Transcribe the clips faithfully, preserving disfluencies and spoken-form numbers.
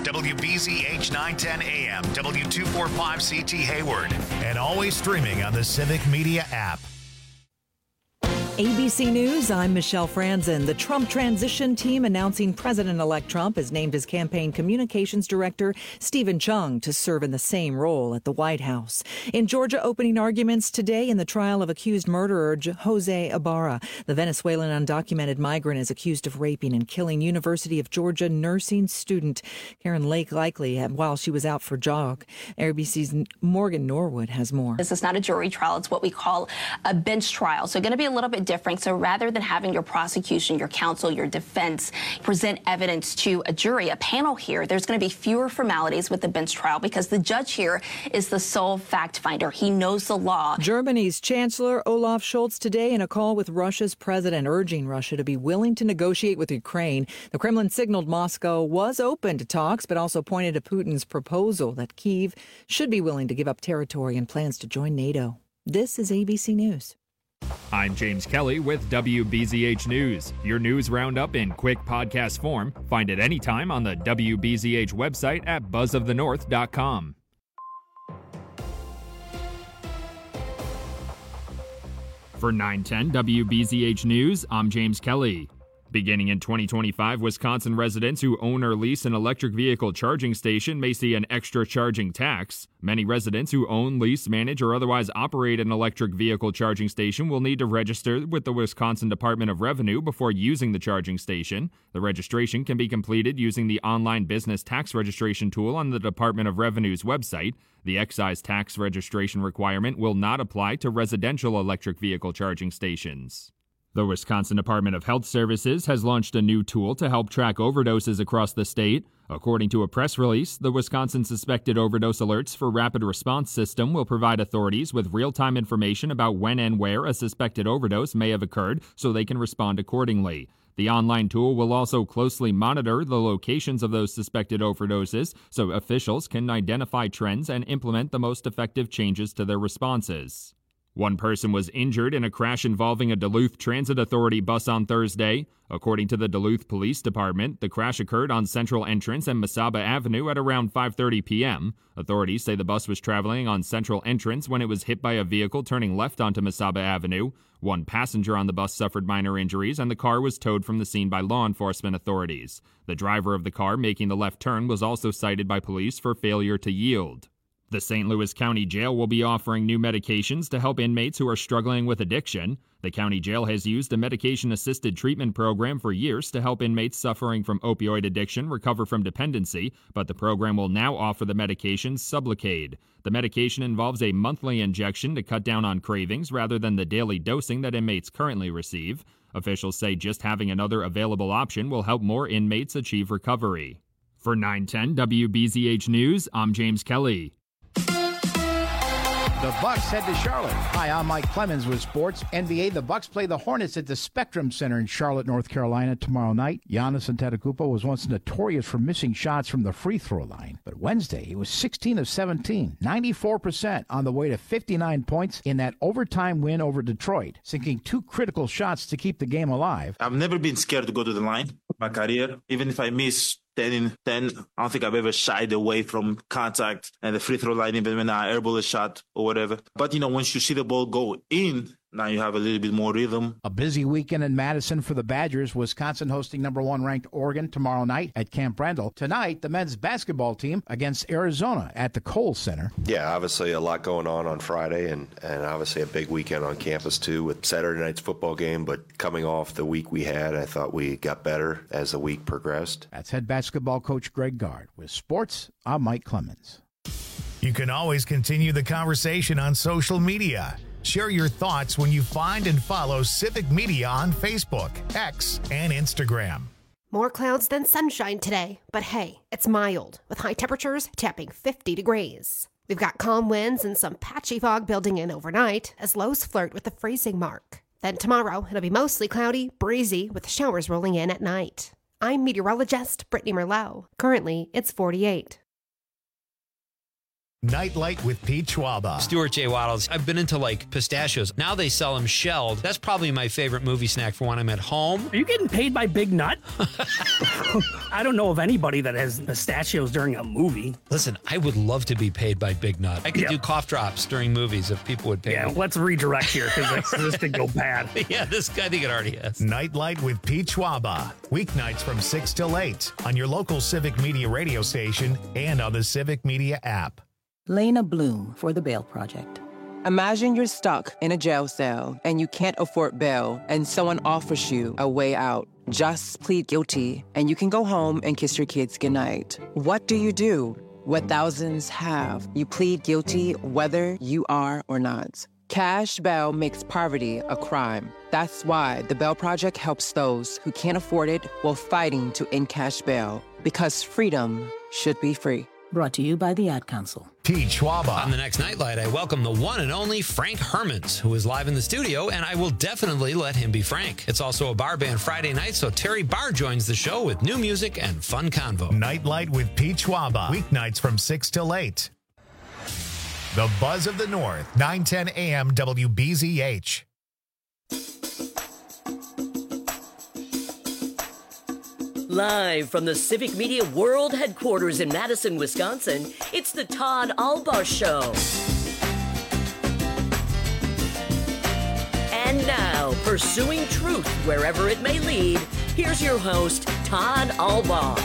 W B Z H nine ten A M, W two forty-five C T Hayward, and always streaming on the Civic Media app. A B C News, I'm Michelle Franzen. The Trump transition team announcing President-elect Trump has named his campaign communications director, Stephen Chung, to serve in the same role at the White House. In Georgia, opening arguments today in the trial of accused murderer Jose Ibarra. The Venezuelan undocumented migrant is accused of raping and killing University of Georgia nursing student Karen Lake Likely while she was out for jog. A B C's Morgan Norwood has more. This is not a jury trial. It's what we call a bench trial. So going to be a little bit different. So rather than having your prosecution, your counsel, your defense present evidence to a jury, a panel here, there's going to be fewer formalities with the bench trial because the judge here is the sole fact finder. He knows the law. Germany's Chancellor Olaf Scholz today in a call with Russia's president, urging Russia to be willing to negotiate with Ukraine. The Kremlin signaled Moscow was open to talks, but also pointed to Putin's proposal that Kyiv should be willing to give up territory and plans to join NATO. This is A B C News. I'm James Kelly with W B Z H News, your news roundup in quick podcast form. Find it anytime on the W B Z H website at buzz of the north dot com. For nine ten W B Z H News, I'm James Kelly. Beginning in twenty twenty-five, Wisconsin residents who own or lease an electric vehicle charging station may see an extra charging tax. Many residents who own, lease, manage, or otherwise operate an electric vehicle charging station will need to register with the Wisconsin Department of Revenue before using the charging station. The registration can be completed using the online business tax registration tool on the Department of Revenue's website. The excise tax registration requirement will not apply to residential electric vehicle charging stations. The Wisconsin Department of Health Services has launched a new tool to help track overdoses across the state. According to a press release, the Wisconsin Suspected Overdose Alerts for Rapid Response System will provide authorities with real-time information about when and where a suspected overdose may have occurred so they can respond accordingly. The online tool will also closely monitor the locations of those suspected overdoses so officials can identify trends and implement the most effective changes to their responses. One person was injured in a crash involving a Duluth Transit Authority bus on Thursday. According to the Duluth Police Department, the crash occurred on Central Entrance and Mesaba Avenue at around five thirty p.m. Authorities say the bus was traveling on Central Entrance when it was hit by a vehicle turning left onto Mesaba Avenue. One passenger on the bus suffered minor injuries, and the car was towed from the scene by law enforcement authorities. The driver of the car making the left turn was also cited by police for failure to yield. The Saint Louis County Jail will be offering new medications to help inmates who are struggling with addiction. The county jail has used a medication-assisted treatment program for years to help inmates suffering from opioid addiction recover from dependency, but the program will now offer the medication Sublocade. The medication involves a monthly injection to cut down on cravings rather than the daily dosing that inmates currently receive. Officials say just having another available option will help more inmates achieve recovery. For nine ten W B Z H News, I'm James Kelly. The Bucks head to Charlotte. Hi, I'm Mike Clemens with Sports. N B A, the Bucks play the Hornets at the Spectrum Center in Charlotte, North Carolina tomorrow night. Giannis Antetokounmpo was once notorious for missing shots from the free throw line, but Wednesday he was sixteen of seventeen, ninety-four percent on the way to fifty-nine points in that overtime win over Detroit, sinking two critical shots to keep the game alive. I've never been scared to go to the line in my career, even if I miss ten in ten. I don't think I've ever shied away from contact and the free throw line, even when I airball a shot or whatever. But, you know, once you see the ball go in, now you have a little bit more rhythm. A busy weekend in Madison for the Badgers. Wisconsin hosting number one ranked Oregon tomorrow night at Camp Randall. Tonight, the men's basketball team against Arizona at the Kohl Center. Yeah, obviously a lot going on on Friday, and, and obviously a big weekend on campus too with Saturday night's football game. But coming off the week we had, I thought we got better as the week progressed. That's head basketball coach Greg Gard. With sports, I'm Mike Clemens. You can always continue the conversation on social media. Share your thoughts when you find and follow Civic Media on Facebook, X, and Instagram. More clouds than sunshine today, but hey, it's mild, with high temperatures tapping fifty degrees. We've got calm winds and some patchy fog building in overnight as lows flirt with the freezing mark. Then tomorrow, it'll be mostly cloudy, breezy, with showers rolling in at night. I'm meteorologist Brittany Merlot. Currently, it's forty-eight. Nightlight with Pete Schwaba. Stuart J. Waddles. I've been into like pistachios. Now they sell them shelled. That's probably my favorite movie snack for when I'm at home. Are you getting paid by Big Nut? I don't know of anybody that has pistachios during a movie. Listen, I would love to be paid by Big Nut. I could yeah. do cough drops during movies if people would pay yeah, me. Yeah, let's redirect here because this could go bad. Yeah, this I think it already has. Nightlight with Pete Schwaba. Weeknights from six till eight on your local Civic Media radio station and on the Civic Media app. Lena Bloom for the Bail Project. Imagine you're stuck in a jail cell and you can't afford bail and someone offers you a way out. Just plead guilty and you can go home and kiss your kids goodnight. What do you do? What thousands have. You plead guilty whether you are or not. Cash bail makes poverty a crime. That's why the Bail Project helps those who can't afford it while fighting to end cash bail. Because freedom should be free. Brought to you by the Ad Council. Pete Schwaba. On the next Nightlight, I welcome the one and only Frank Hermans, who is live in the studio, and I will definitely let him be Frank. It's also a bar band Friday night, so Terry Barr joins the show with new music and fun convo. Nightlight with Pete Schwaba. Weeknights from six till eight. The Buzz of the North, nine ten a.m. W B Z H. Live from the Civic Media World Headquarters in Madison, Wisconsin, it's the Todd Albaugh Show. And now, pursuing truth wherever it may lead, here's your host, Todd Albaugh.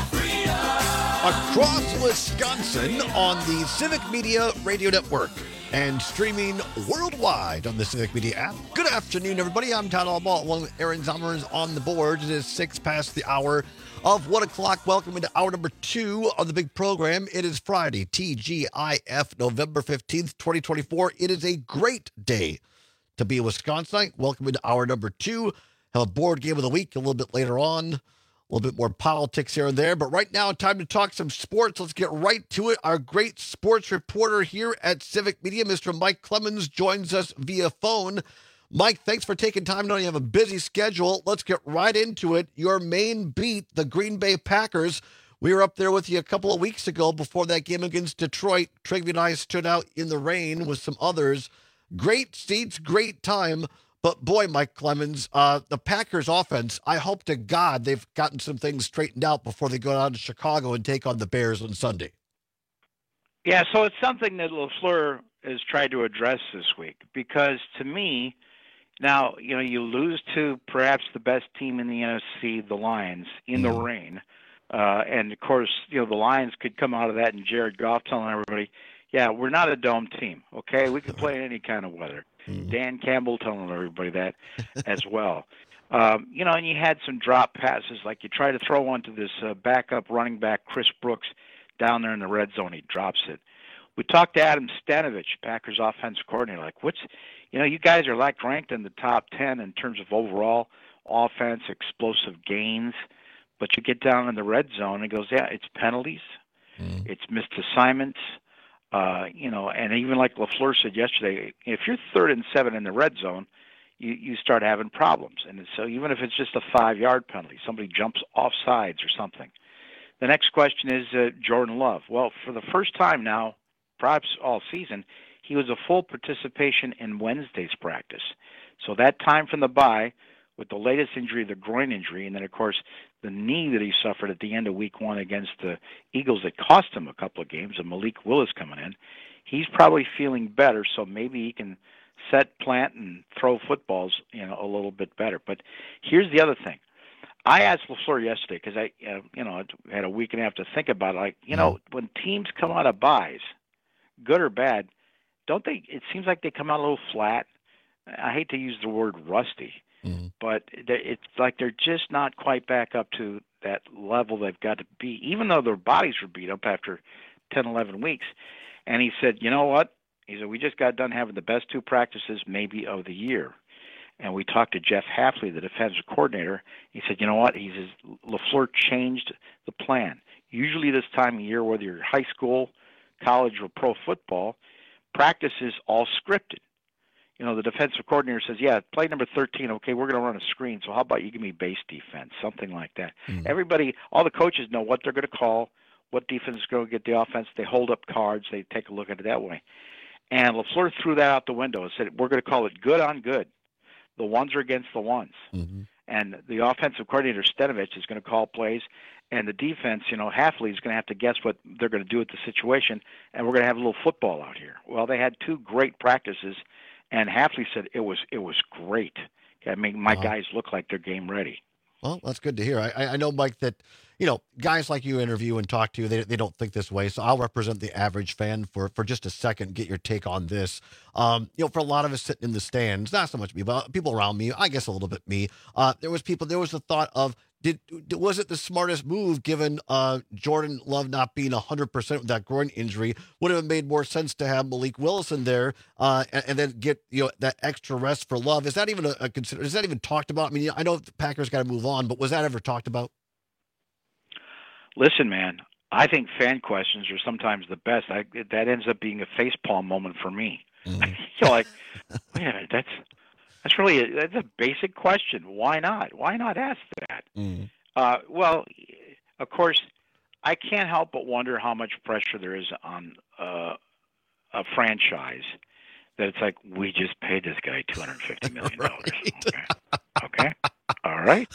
Across Wisconsin on the Civic Media Radio Network and streaming worldwide on the Civic Media app. Good afternoon, everybody. I'm Todd Albaugh, along with Aaron Zommers on the board. It is six past the hour of one o'clock. Welcome into hour number two of the big program. It is Friday, T G I F, November fifteenth, twenty twenty-four. It is a great day to be a Wisconsinite. Welcome into hour number two. Have a board game of the week a little bit later on. A little bit more politics here and there. But right now, time to talk some sports. Let's get right to it. Our great sports reporter here at Civic Media, Mister Mike Clemens, joins us via phone. Mike, thanks for taking time. I know you have a busy schedule. Let's get right into it. Your main beat, the Green Bay Packers. We were up there with you a couple of weeks ago before that game against Detroit. Trigby and I stood out in the rain with some others. Great seats, great time. But boy, Mike Clemens, uh, the Packers offense, I hope to God they've gotten some things straightened out before they go down to Chicago and take on the Bears on Sunday. Yeah, so it's something that LaFleur has tried to address this week because to me, now, you know, you lose to perhaps the best team in the N F C, the Lions, in the rain. Uh, and, of course, you know, the Lions could come out of that and Jared Goff telling everybody, yeah, we're not a dome team, okay? We can play in any kind of weather. Mm-hmm. Dan Campbell telling everybody that as well. Um, you know, and you had some drop passes, like you try to throw one to this uh, backup running back, Chris Brooks, down there in the red zone. He drops it. We talked to Adam Stanovich, Packers offensive coordinator, like, what's, you know, you guys are like ranked in the top ten in terms of overall offense, explosive gains, but you get down in the red zone and it goes, yeah, it's penalties, mm-hmm. it's missed assignments. Uh, you know, and even like LaFleur said yesterday, if you're third and seven in the red zone, you, you start having problems. And so even if it's just a five-yard penalty, somebody jumps off sides or something. The next question is uh, Jordan Love. Well, for the first time now, perhaps all season, he was a full participation in Wednesday's practice. So that time from the bye, with the latest injury, the groin injury, and then, of course, the knee that he suffered at the end of week one against the Eagles that cost him a couple of games, and Malik Willis coming in, he's probably feeling better, so maybe he can set, plant, and throw footballs, you know, a little bit better. But here's the other thing. I asked LaFleur yesterday because I, uh, you know, I had a week and a half to think about it. Like, you know, when teams come out of buys, good or bad, don't they, it seems like they come out a little flat. I hate to use the word rusty. Mm-hmm. But it's like they're just not quite back up to that level they've got to be, even though their bodies were beat up after ten, eleven weeks. And he said, you know what? He said, we just got done having the best two practices maybe of the year. And we talked to Jeff Hafley, the defensive coordinator. He said, you know what? He says, LaFleur changed the plan. Usually this time of year, whether you're high school, college, or pro football, practice is all scripted. You know, the defensive coordinator says, yeah, play number thirteen, okay, we're going to run a screen, so how about you give me base defense, something like that. Mm-hmm. Everybody, all the coaches know what they're going to call, what defense is going to get the offense. They hold up cards. They take a look at it that way. And LaFleur threw that out the window and said, we're going to call it good on good. The ones are against the ones. Mm-hmm. And the offensive coordinator, Stenovich, is going to call plays. And the defense, you know, Hafley is going to have to guess what they're going to do with the situation. And we're going to have a little football out here. Well, they had two great practices. And Hafley said it was it was great. I mean, my wow. guys look like they're game ready. Well, that's good to hear. I, I know, Mike, that, you know, guys like you interview and talk to, they they don't think this way. So I'll represent the average fan for, for just a second, get your take on this. Um, you know, for a lot of us sitting in the stands, not so much me, but people around me, I guess a little bit me, uh, there was people, there was the thought of, Did was it the smartest move given uh, Jordan Love not being one hundred percent with that groin injury? Would it have made more sense to have Malik Willis in there uh, and, and then get you know that extra rest for Love? Is that even a, a consider? Is that even talked about? I mean, I know the Packers got to move on, but was that ever talked about? Listen, man, I think fan questions are sometimes the best. I, that ends up being a facepalm moment for me. Mm-hmm. You're like, wait a minute, that's. That's really a, that's a basic question. Why not? Why not ask that? Mm. Uh, well, of course, I can't help but wonder how much pressure there is on uh, a franchise that it's like, we just paid this guy two hundred fifty million dollars. Right. Okay. Okay. All right.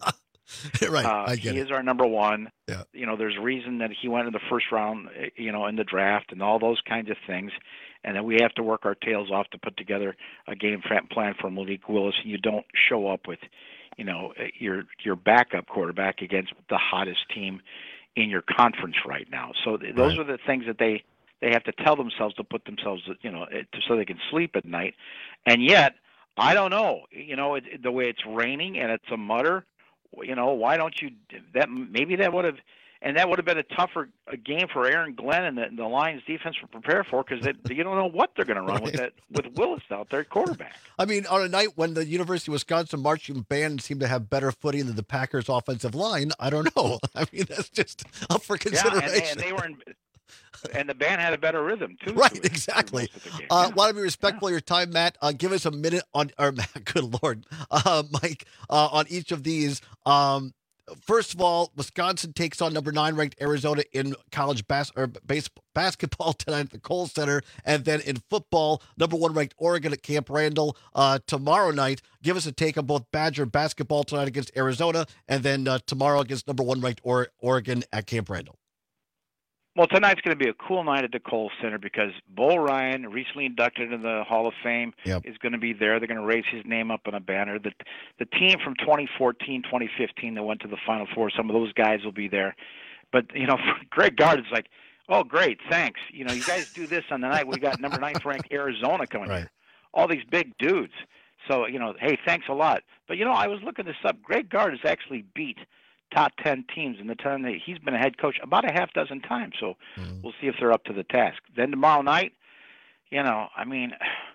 Right. Uh, I get he it. is our number one. Yeah. You know, there's a reason that he went in the first round, you know, in the draft and all those kinds of things. And then we have to work our tails off to put together a game plan for Malik Willis. You don't show up with, you know, your your backup quarterback against the hottest team in your conference right now. So th- those Right. are the things that they, they have to tell themselves to put themselves, you know, to, so they can sleep at night. And yet, I don't know, you know, it, the way it's raining and it's a mutter, you know, why don't you that maybe that would have and that would have been a tougher a game for Aaron Glenn and the, the Lions defense to prepare for because you don't know what they're going to run Right. with that with Willis out there at quarterback. I mean, on a night when the University of Wisconsin marching band seemed to have better footing than the Packers' offensive line, I don't know. I mean, that's just up for consideration. Yeah, and they, and they were in, and the band had a better rhythm too. Right, through- exactly. through most of the game. Uh, Yeah. Want to be respectful of your time, Matt. Uh, give us a minute on, or good Lord, uh, Mike, uh, on each of these. Um, first of all, Wisconsin takes on number nine ranked Arizona in college bas- or base- basketball tonight at the Kohl Center, and then in football, number one ranked Oregon at Camp Randall uh, tomorrow night. Give us a take on both Badger basketball tonight against Arizona, and then uh, tomorrow against number one ranked or- Oregon at Camp Randall. Well, tonight's going to be a cool night at the Kohl Center because Bo Ryan, recently inducted into the Hall of Fame, Yep. is going to be there. They're going to raise his name up on a banner. The, the team from twenty fourteen, twenty fifteen that went to the Final Four, some of those guys will be there. But, you know, Greg Gard is like, oh, great, thanks. You know, you guys do this on the night. We got number ninth ranked Arizona coming Right. here. All these big dudes. So, you know, hey, thanks a lot. But, you know, I was looking this up. Greg Gard has actually beat top ten teams in the time that he's been a head coach about a half dozen times. So Mm. we'll see if they're up to the task. Then tomorrow night, you know, I mean,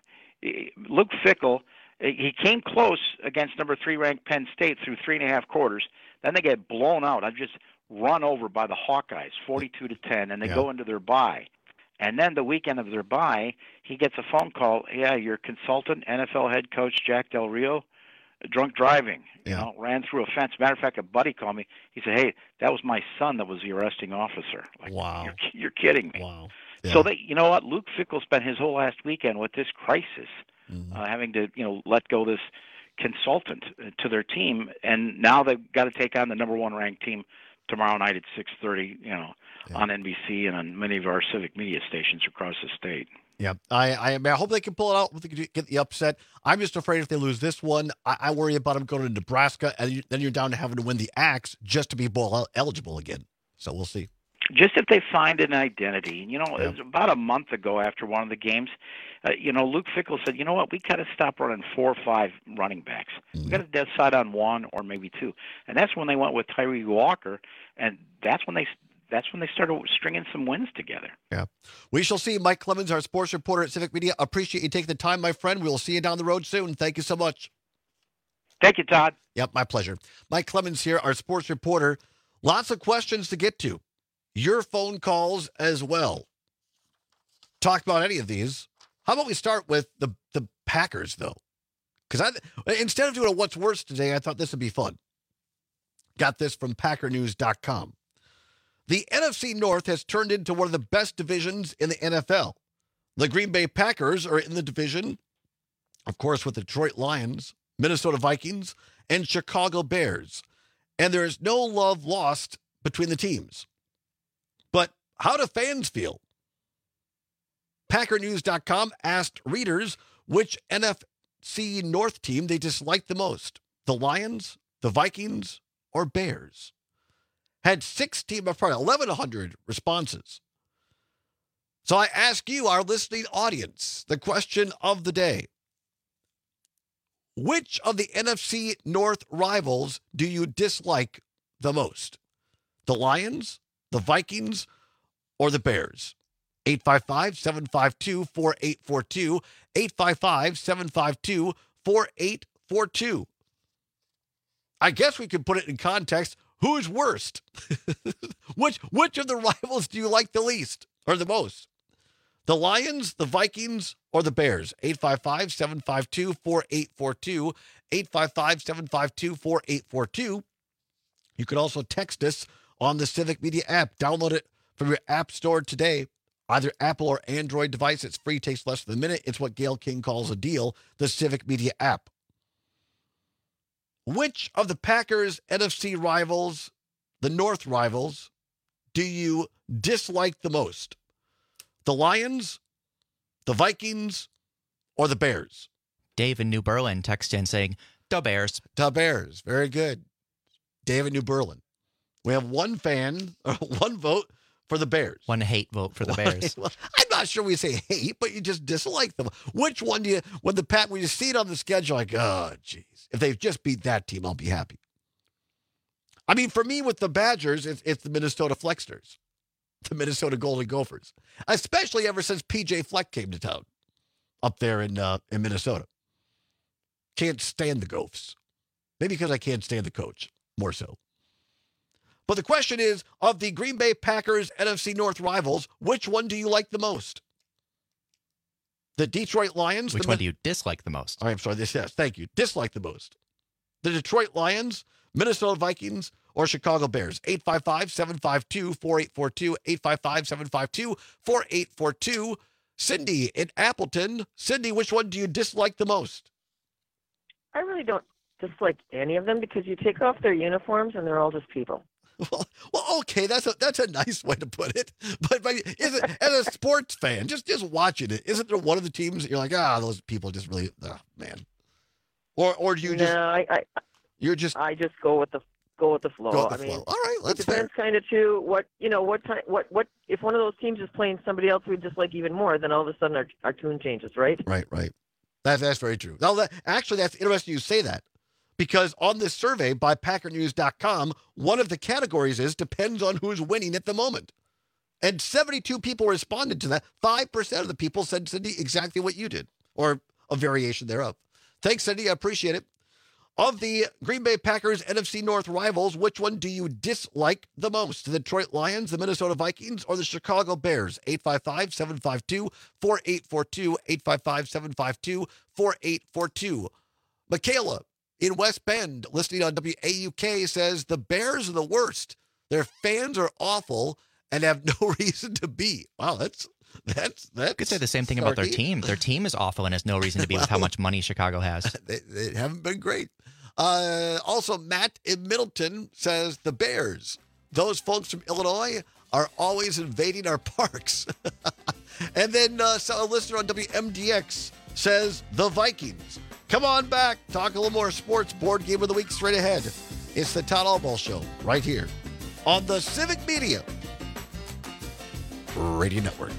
Luke Fickell, he came close against number three ranked Penn State through three and a half quarters. Then they get blown out. I've just run over by the Hawkeyes, forty-two to ten, and they Yeah. go into their bye. And then the weekend of their bye, he gets a phone call. Yeah, your consultant, N F L head coach Jack Del Rio, drunk driving, you Yeah. know, ran through a fence. Matter of fact, a buddy called me. He said, hey, that was my son that was the arresting officer. Like, Wow. You're, you're kidding me. Wow. Yeah. So, they, you know what? Luke Fickell spent his whole last weekend with this crisis, Mhm. uh, having to, you know, let go this consultant uh, to their team. And now they've got to take on the number one ranked team tomorrow night at six thirty, you know, Yeah. on N B C and on many of our civic media stations across the state. Yeah, I, I, I mean, I hope they can pull it out. Hope they can get the upset. I'm just afraid if they lose this one, I, I worry about them going to Nebraska, and you, then you're down to having to win the Axe just to be bowl eligible again. So we'll see. Just if they find an identity. You know, Yeah. it was about a month ago after one of the games, uh, you know, Luke Fickell said, you know what, we got to stop running four or five running backs. Mm-hmm. We got to decide on one or maybe two. And that's when they went with Tyree Walker, and that's when they that's when they started stringing some wins together. Yeah, we shall see. Mike Clemens, our sports reporter at Civic Media. Appreciate you taking the time, my friend. We'll see you down the road soon. Thank you so much. Thank you, Todd. Yep, my pleasure. Mike Clemens here, our sports reporter. Lots of questions to get to. Your phone calls as well. Talk about any of these. How about we start with the, the Packers, though? Because I instead of doing a what's worse today, I thought this would be fun. Got this from Packer News dot com. The N F C North has turned into one of the best divisions in the N F L. The Green Bay Packers are in the division, of course, with the Detroit Lions, Minnesota Vikings, and Chicago Bears. And there is no love lost between the teams. But how do fans feel? Packer News dot com asked readers which N F C North team they disliked the most. The Lions, the Vikings, or Bears? Had six team, probably eleven hundred responses. So I ask you, our listening audience, the question of the day. Which of the N F C North rivals do you dislike the most? The Lions, the Vikings, or the Bears? eight five five, seven five two, four eight four two, eight five five, seven five two, four eight four two. I guess we could put it in context. Who's worst? which which of the rivals do you like the least or the most? The Lions, the Vikings, or the Bears? eight five five, seven five two, four eight four two, eight five five, seven five two, four eight four two. You can also text us on the Civic Media app. Download it from your app store today. Either Apple or Android device. It's free, takes less than a minute. It's what Gail King calls a deal, the Civic Media app. Which of the Packers' N F C rivals, the North rivals, do you dislike the most? The Lions, the Vikings, or the Bears? Dave in New Berlin texted in saying, the Bears. The Bears. Very good. Dave in New Berlin. We have one fan, or one vote for the Bears. One hate vote for the Bears. I'm not sure we say hate, but you just dislike them. Which one do you, when the Pack, when you see it on the schedule, like, oh, geez, if they just beat that team, I'll be happy. I mean, for me, with the Badgers, it's, it's the Minnesota Flexsters, the Minnesota Golden Gophers, especially ever since P J Fleck came to town up there in uh, in Minnesota. Can't stand the Gophs. Maybe because I can't stand the coach, more so. But the question is, of the Green Bay Packers N F C North rivals, which one do you like the most? The Detroit Lions? Which the one do you dislike the most? Oh, I'm sorry. This, yes, thank you. Dislike the most. The Detroit Lions, Minnesota Vikings, or Chicago Bears? eight five five, seven five two, four eight four two, eight five five, seven five two, four eight four two. Cindy in Appleton. Cindy, which one do you dislike the most? I really don't dislike any of them because you take off their uniforms and they're all just people. Well, well, okay, that's a that's a nice way to put it. But, but is it, as a sports fan, just just watching it, isn't there one of the teams that you're like, ah, those people just really, oh, man, or or do you just? No, I, I you're just. I just go with the go with the flow. Go with the I flow. mean, all right, that's it depends kind of too what you know what time what what if one of those teams is playing somebody else we dislike even more, then all of a sudden our our tune changes, right? Right, right. That's that's very true. Now, that, actually, that's interesting you say that. Because on this survey by Packer News dot com, one of the categories is depends on who's winning at the moment. And seventy-two people responded to that. five percent of the people said, Cindy, exactly what you did, or a variation thereof. Thanks, Cindy. I appreciate it. Of the Green Bay Packers N F C North rivals, which one do you dislike the most? The Detroit Lions, the Minnesota Vikings, or the Chicago Bears? eight five five, seven five two, four eight four two, eight five five, seven five two, four eight four two. Michaela in West Bend, listening on W A U K, says the Bears are the worst. Their fans are awful and have no reason to be. Wow, that's that's that's. You could say the same thing about their team. Their team is awful and has no reason to be well, with how much money Chicago has. They, they haven't been great. Uh, also, Matt in Middleton says the Bears. Those folks from Illinois are always invading our parks. And then uh, so a listener on W M D X says the Vikings. Come on back. Talk a little more sports. Board game of the week straight ahead. It's the Todd Allball Show right here on the Civic Media Radio Network.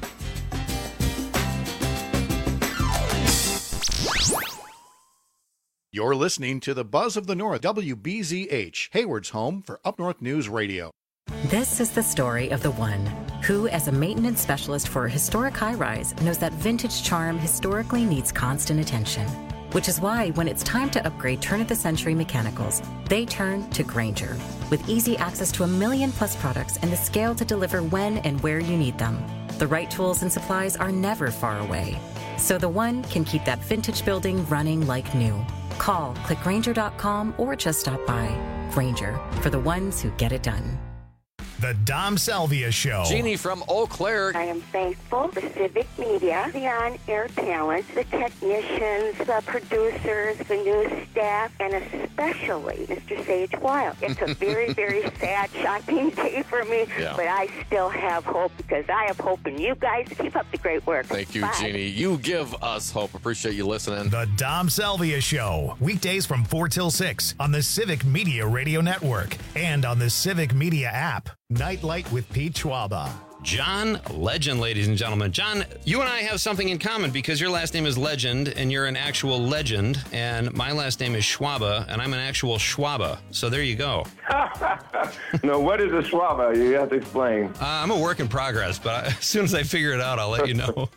You're listening to the Buzz of the North, W B Z H, Hayward's home for Up North News Radio. This is the story of the one who, as a maintenance specialist for a historic high-rise, knows that vintage charm historically needs constant attention. Which is why when it's time to upgrade turn-of-the-century mechanicals, they turn to Grainger. With easy access to a million plus products and the scale to deliver when and where you need them. The right tools and supplies are never far away. So the one can keep that vintage building running like new. Call, click Grainger dot com, or just stop by. Grainger, for the ones who get it done. The Dom Salvia Show. Jeannie from Eau Claire. I am thankful for Civic Media, the on-air talent, the technicians, the producers, the news staff, and especially Mister Sage Wild. It's a very, very sad, shocking day for me, Yeah. but I still have hope because I have hope in you guys. Keep up the great work. Thank you, Bye. Jeannie. You give us hope. Appreciate you listening. The Dom Salvia Show. Weekdays from four till six on the Civic Media Radio Network and on the Civic Media app. Nightlight with Pete Schwaba. John Legend, ladies and gentlemen. John, you and I have something in common because your last name is Legend and you're an actual legend, and my last name is Schwaba and I'm an actual Schwaba. So there you go. No, what is a Schwaba? You have to explain. Uh, I'm a work in progress, but I, as soon as I figure it out, I'll let you know.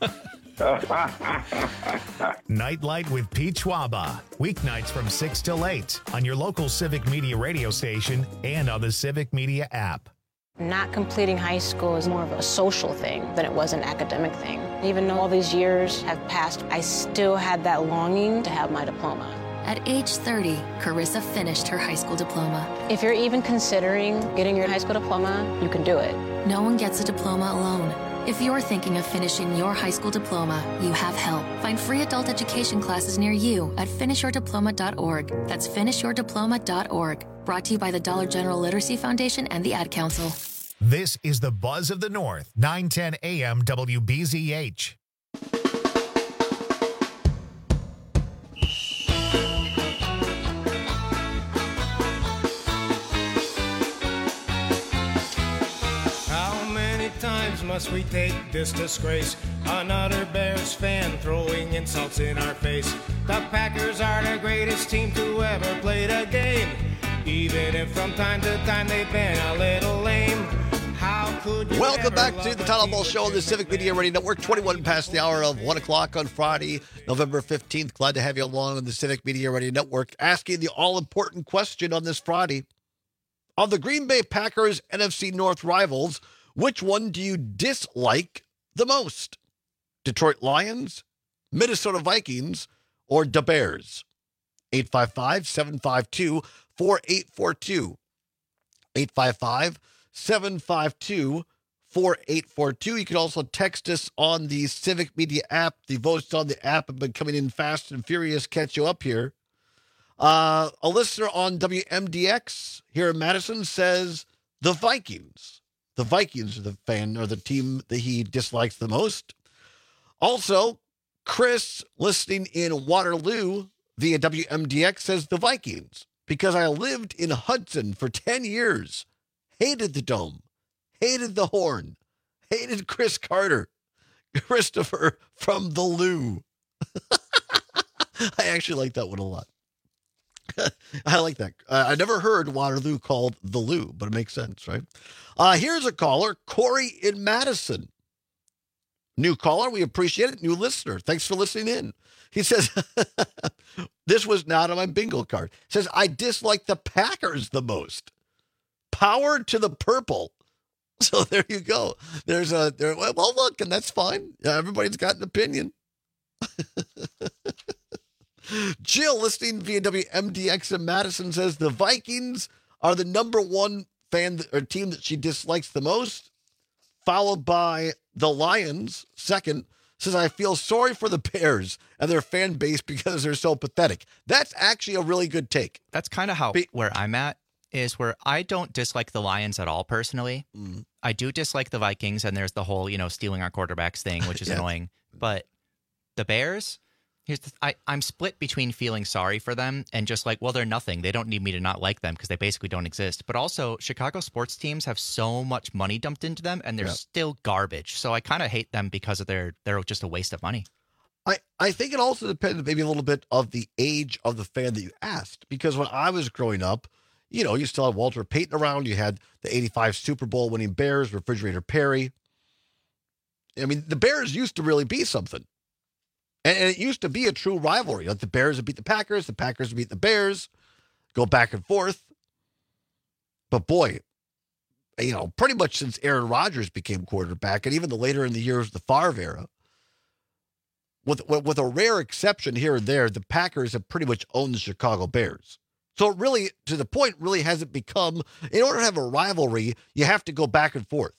Nightlight with Pete Schwaba. Weeknights from six till eight on your local Civic Media radio station and on the Civic Media app. Not completing high school is more of a social thing than it was an academic thing. Even though all these years have passed, I still had that longing to have my diploma. At age thirty, Carissa finished her high school diploma. If you're even considering getting your high school diploma, you can do it. No one gets a diploma alone. If you're thinking of finishing your high school diploma, you have help. Find free adult education classes near you at finish your diploma dot org. That's finish your diploma dot org. Brought to you by the Dollar General Literacy Foundation and the Ad Council. This is the Buzz of the North, nine ten A M W B Z H. How many times must we take this disgrace? Another Bears fan throwing insults in our face. The Packers are the greatest team to ever play the game, even if from time to time they've been a little lame. How could you Welcome ever back to love the a Town team Ball that Show on the Civic Media Radio Network, twenty-one past the hour of one o'clock on Friday, November fifteenth. Glad to have you along on the Civic Media Radio Network, asking the all-important question on this Friday. Of the Green Bay Packers N F C North rivals, which one do you dislike the most? Detroit Lions, Minnesota Vikings, or the Bears? eight five five, seven five two, four eight four two. eight five five, seven five two, four eight four two. You can also text us on the Civic Media app. The votes on the app have been coming in fast and furious. Catch you up here. Uh, a listener on W M D X here in Madison says the Vikings. The Vikings are the fan or the team that he dislikes the most. Also, Chris, listening in Waterloo via W M D X, says the Vikings because I lived in Hudson for ten years. Hated the Dome. Hated the Horn. Hated Chris Carter. Christopher from the Lou. I actually like that one a lot. I like that. Uh, I never heard Waterloo called the Lou, but it makes sense, right? Uh, here's a caller, Corey in Madison. New caller, we appreciate it. New listener. Thanks for listening in. He says, this was not on my bingo card. Says, I dislike the Packers the most. Power to the purple. So there you go. There's a, there. Well, look, and that's fine. Everybody's got an opinion. Jill, listening via W M D X in Madison, says the Vikings are the number one fan or team that she dislikes the most, followed by the Lions, second. Says, I feel sorry for the Bears and their fan base because they're so pathetic. That's actually a really good take. That's kind of how Be- where I'm at is where I don't dislike the Lions at all personally. Mm. I do dislike the Vikings, and there's the whole, you know, stealing our quarterbacks thing, which is yeah. annoying. But the Bears, here's the, I, I'm split between feeling sorry for them and just like, well, they're nothing. They don't need me to not like them because they basically don't exist. But also, Chicago sports teams have so much money dumped into them, and they're yeah. still garbage. So I kind of hate them because of their they're just a waste of money. I, I think it also depends maybe a little bit of the age of the fan that you asked. Because when I was growing up, you know, you still had Walter Payton around. You had the eighty-five Super Bowl winning Bears, Refrigerator Perry. I mean, the Bears used to really be something. And, and it used to be a true rivalry. Like the Bears would beat the Packers, the Packers would beat the Bears, go back and forth. But boy, you know, pretty much since Aaron Rodgers became quarterback, and even the later in the years, the Favre era, with, with, with a rare exception here and there, the Packers have pretty much owned the Chicago Bears. So it really, to the point, really hasn't become, in order to have a rivalry, you have to go back and forth.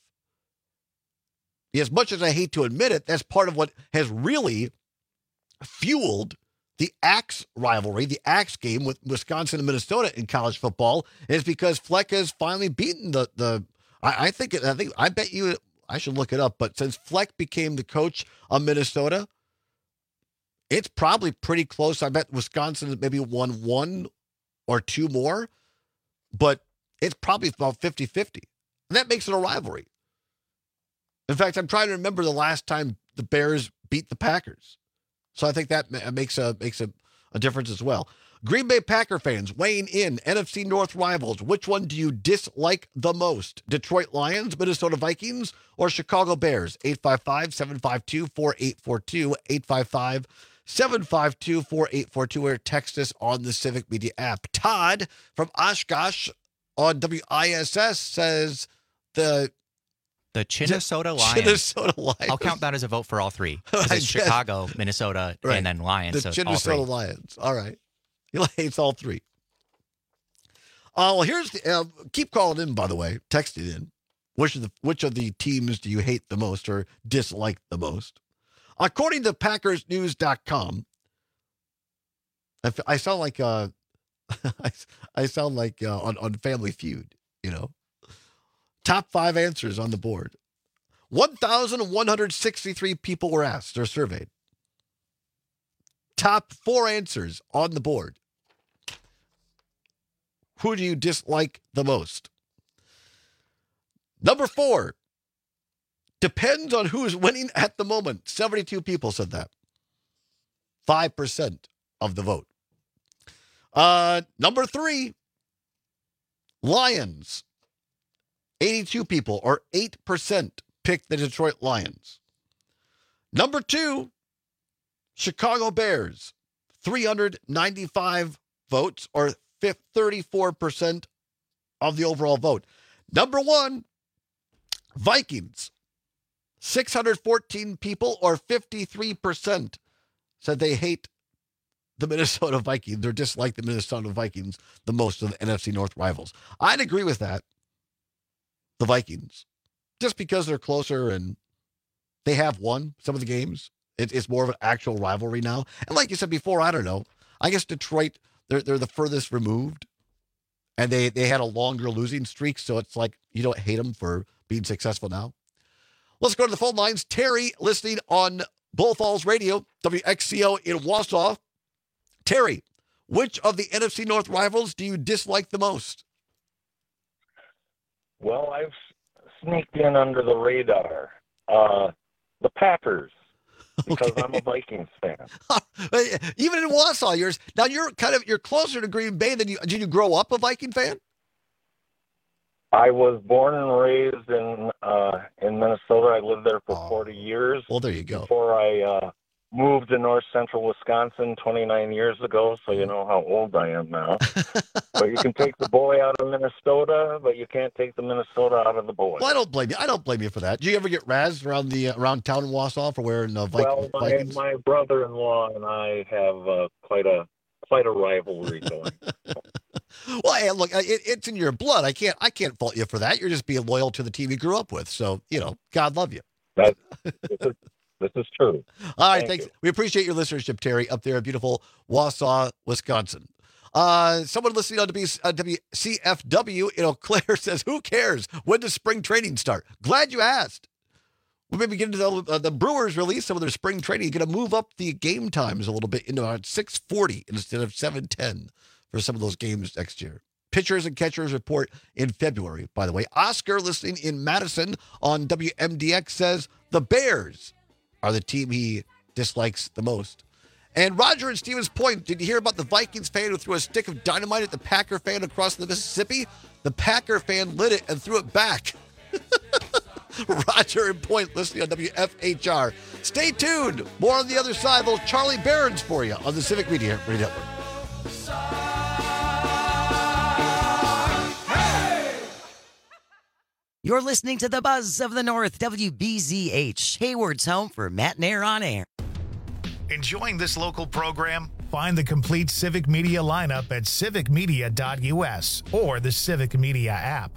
As much as I hate to admit it, that's part of what has really fueled the Axe rivalry, the Axe game with Wisconsin and Minnesota in college football, is because Fleck has finally beaten the, the I, I think, I think, I bet you, I should look it up, but since Fleck became the coach of Minnesota, it's probably pretty close. I bet Wisconsin maybe won one or two more, but it's probably about fifty-fifty. And that makes it a rivalry. In fact, I'm trying to remember the last time the Bears beat the Packers. So I think that makes a makes a, a difference as well. Green Bay Packer fans weighing in, N F C North rivals. Which one do you dislike the most? Detroit Lions, Minnesota Vikings, or Chicago Bears? eight five five, seven five two, four eight four two, eight five five, seven five two, four eight four two, or text us on the Civic Media app. Todd from Oshkosh on W I S S says the The Minnesota Lions. Minnesota Lions. I'll count that as a vote for all three. It's Chicago, Minnesota, right. and then Lions. The so Minnesota all three. Lions. All right. He hates all three. Uh, well, here's the. Uh, keep calling in, by the way. Text it in. Which of the which of the teams do you hate the most or dislike the most? According to Packers News dot com, I, I sound like uh, I, I sound like uh, on on Family Feud. You know. Top five answers on the board. one thousand one hundred sixty-three people were asked or surveyed. Top four answers on the board. Who do you dislike the most? Number four. Depends on who's winning at the moment. seventy-two people said that. five percent of the vote. Uh, number three. Lions. eighty-two people, or eight percent, picked the Detroit Lions. Number two, Chicago Bears. three hundred ninety-five votes, or thirty-four percent of the overall vote. Number one, Vikings. six hundred fourteen people, or fifty-three percent, said they hate the Minnesota Vikings or dislike the Minnesota Vikings the most of the N F C North rivals. I'd agree with that. The Vikings, just because they're closer and they have won some of the games. It, it's more of an actual rivalry now. And like you said before, I don't know. I guess Detroit, they're they're the furthest removed, and they they had a longer losing streak. So it's like you don't hate them for being successful now. Let's go to the phone lines. Terry, listening on Bull Falls Radio, W X C O in Wausau. Terry, which of the N F C North rivals do you dislike the most? Well, I've sneaked in under the radar. Uh, the Packers, because okay. I'm a Vikings fan. Even in Wausau, you're now you're kind of you're closer to Green Bay than you. Did you grow up a Viking fan? I was born and raised in uh, in Minnesota. I lived there for oh. forty years. Well, there you go. Before I uh, moved to north central Wisconsin twenty-nine years ago, so you know how old I am now. But you can take the boy out of Minnesota, but you can't take the Minnesota out of the boy. Well, I don't blame you. I don't blame you for that. Do you ever get razzed around the uh, around town in Wausau for wearing uh, Viking, well, my, Vikings? my brother-in-law and I have uh, quite a quite a rivalry going. Well, hey, look, it, it's in your blood. I can't I can't fault you for that. You're just being loyal to the team you grew up with. So you know, God love you. That, this, is, this is true. All right, Thank thanks. You. We appreciate your listenership, Terry, up there in beautiful Wausau, Wisconsin. Uh, someone listening on W C F W in Eau Claire says, "Who cares? When does spring training start?" Glad you asked. We may be getting to the, uh, the Brewers release some of their spring training. You're going to move up the game times a little bit into about six forty instead of seven ten for some of those games next year. Pitchers and catchers report in February, by the way. Oscar, listening in Madison on W M D X, says the Bears are the team he dislikes the most. And Roger in Stevens Point, did you hear about the Vikings fan who threw a stick of dynamite at the Packer fan across the Mississippi? The Packer fan lit it and threw it back. Roger in Point, listening on W F H R. Stay tuned. More on the other side. Those Charlie Barons for you on the Civic Media Radio Network. You're listening to the Buzz of the North, W B Z H, Hayward's home for Matt and Air on Air. Enjoying this local program? Find the complete Civic Media lineup at civic media dot u s or the Civic Media app.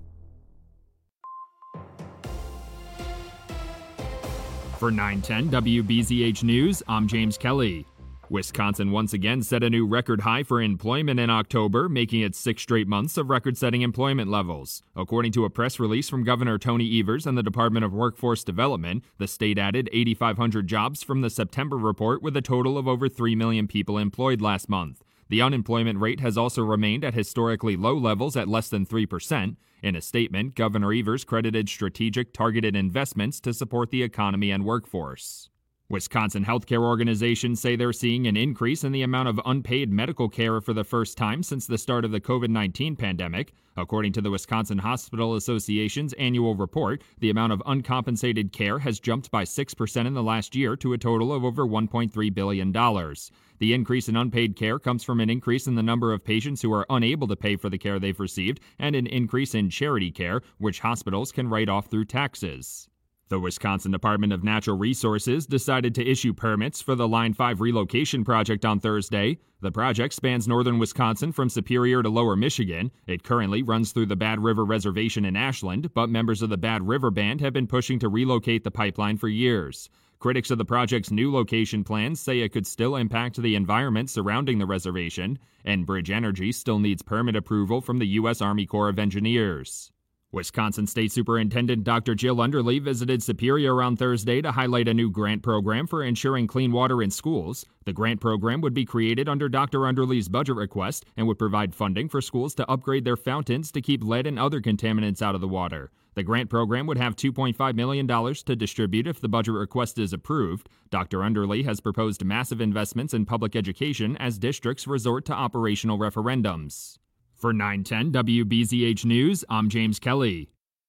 For nine ten W B Z H News, I'm James Kelly. Wisconsin once again set a new record high for employment in October, making it six straight months of record-setting employment levels. According to a press release from Governor Tony Evers and the Department of Workforce Development, the state added eight thousand five hundred jobs from the September report, with a total of over three million people employed last month. The unemployment rate has also remained at historically low levels at less than three percent. In a statement, Governor Evers credited strategic, targeted investments to support the economy and workforce. Wisconsin healthcare organizations say they're seeing an increase in the amount of unpaid medical care for the first time since the start of the covid nineteen pandemic. According to the Wisconsin Hospital Association's annual report, the amount of uncompensated care has jumped by six percent in the last year to a total of over one point three billion dollars. The increase in unpaid care comes from an increase in the number of patients who are unable to pay for the care they've received and an increase in charity care, which hospitals can write off through taxes. The Wisconsin Department of Natural Resources decided to issue permits for the Line five relocation project on Thursday. The project spans northern Wisconsin from Superior to Lower Michigan. It currently runs through the Bad River Reservation in Ashland, but members of the Bad River Band have been pushing to relocate the pipeline for years. Critics of the project's new location plans say it could still impact the environment surrounding the reservation, and Bridge Energy still needs permit approval from the U S Army Corps of Engineers. Wisconsin State Superintendent Doctor Jill Underly visited Superior on Thursday to highlight a new grant program for ensuring clean water in schools. The grant program would be created under Doctor Underly's budget request and would provide funding for schools to upgrade their fountains to keep lead and other contaminants out of the water. The grant program would have two point five million dollars to distribute if the budget request is approved. Doctor Underly has proposed massive investments in public education as districts resort to operational referendums. For nine ten W B Z H News, I'm James Kelly.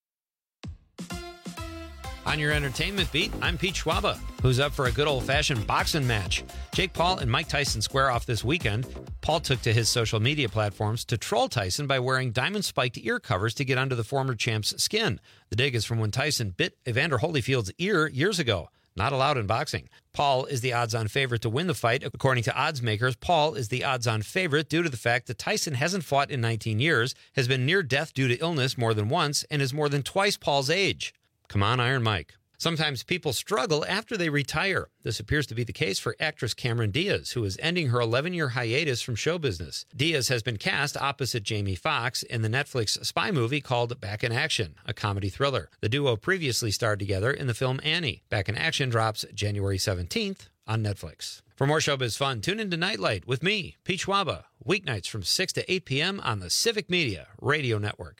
On your entertainment beat, I'm Pete Schwaba, who's up for a good old-fashioned boxing match. Jake Paul and Mike Tyson square off this weekend. Paul took to his social media platforms to troll Tyson by wearing diamond-spiked ear covers to get under the former champ's skin. The dig is from when Tyson bit Evander Holyfield's ear years ago. Not allowed in boxing. Paul is the odds-on favorite to win the fight. According to odds makers, Paul is the odds-on favorite due to the fact that Tyson hasn't fought in nineteen years, has been near death due to illness more than once, and is more than twice Paul's age. Come on, Iron Mike. Sometimes people struggle after they retire. This appears to be the case for actress Cameron Diaz, who is ending her eleven-year hiatus from show business. Diaz has been cast opposite Jamie Foxx in the Netflix spy movie called Back in Action, a comedy thriller. The duo previously starred together in the film Annie. Back in Action drops January seventeenth on Netflix. For more showbiz fun, tune into Nightlight with me, Pete Schwaba, weeknights from six to eight p.m. on the Civic Media Radio Network.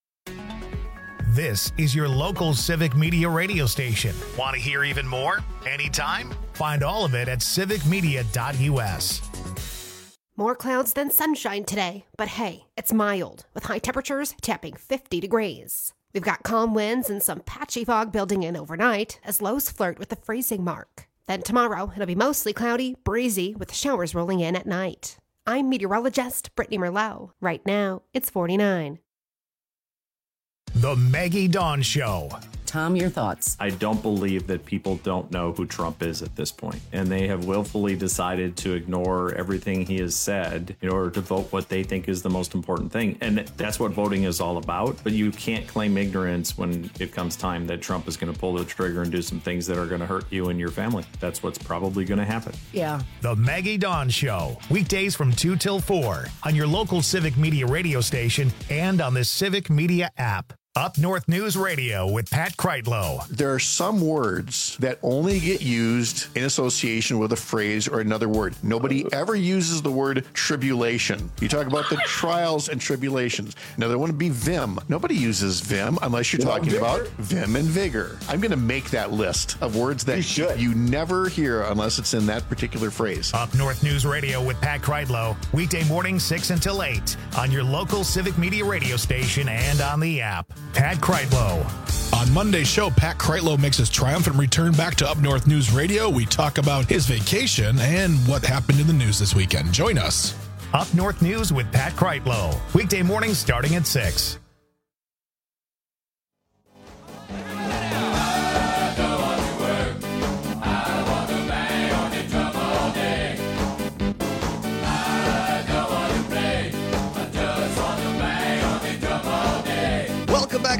This is your local Civic Media radio station. Want to hear even more? Anytime? Find all of it at civic media dot u s. More clouds than sunshine today, but hey, it's mild, with high temperatures tapping fifty degrees. We've got calm winds and some patchy fog building in overnight as lows flirt with the freezing mark. Then tomorrow, it'll be mostly cloudy, breezy, with showers rolling in at night. I'm meteorologist Brittany Merlot. Right now, it's forty-nine. The Maggie Dawn Show. Tom, your thoughts? I don't believe that people don't know who Trump is at this point, and they have willfully decided to ignore everything he has said in order to vote what they think is the most important thing. And that's what voting is all about. But you can't claim ignorance when it comes time that Trump is going to pull the trigger and do some things that are going to hurt you and your family. That's what's probably going to happen. Yeah. The Maggie Dawn Show. Weekdays from two till four on your local Civic Media radio station and on the Civic Media app. Up North News Radio with Pat Kreitlow. There are some words that only get used in association with a phrase or another word. Nobody ever uses the word tribulation. You talk about the trials and tribulations. Another one would be vim. Nobody uses vim unless you're talking about vim and vigor. I'm going to make that list of words that you, you never hear unless it's in that particular phrase. Up North News Radio with Pat Kreitlow. Weekday morning six until eight on your local Civic Media radio station and on the app. Pat Kreitlow. On Monday's show, Pat Kreitlow makes his triumphant return back to Up North News Radio. We talk about his vacation and what happened in the news this weekend. Join us. Up North News with Pat Kreitlow. Weekday mornings starting at six.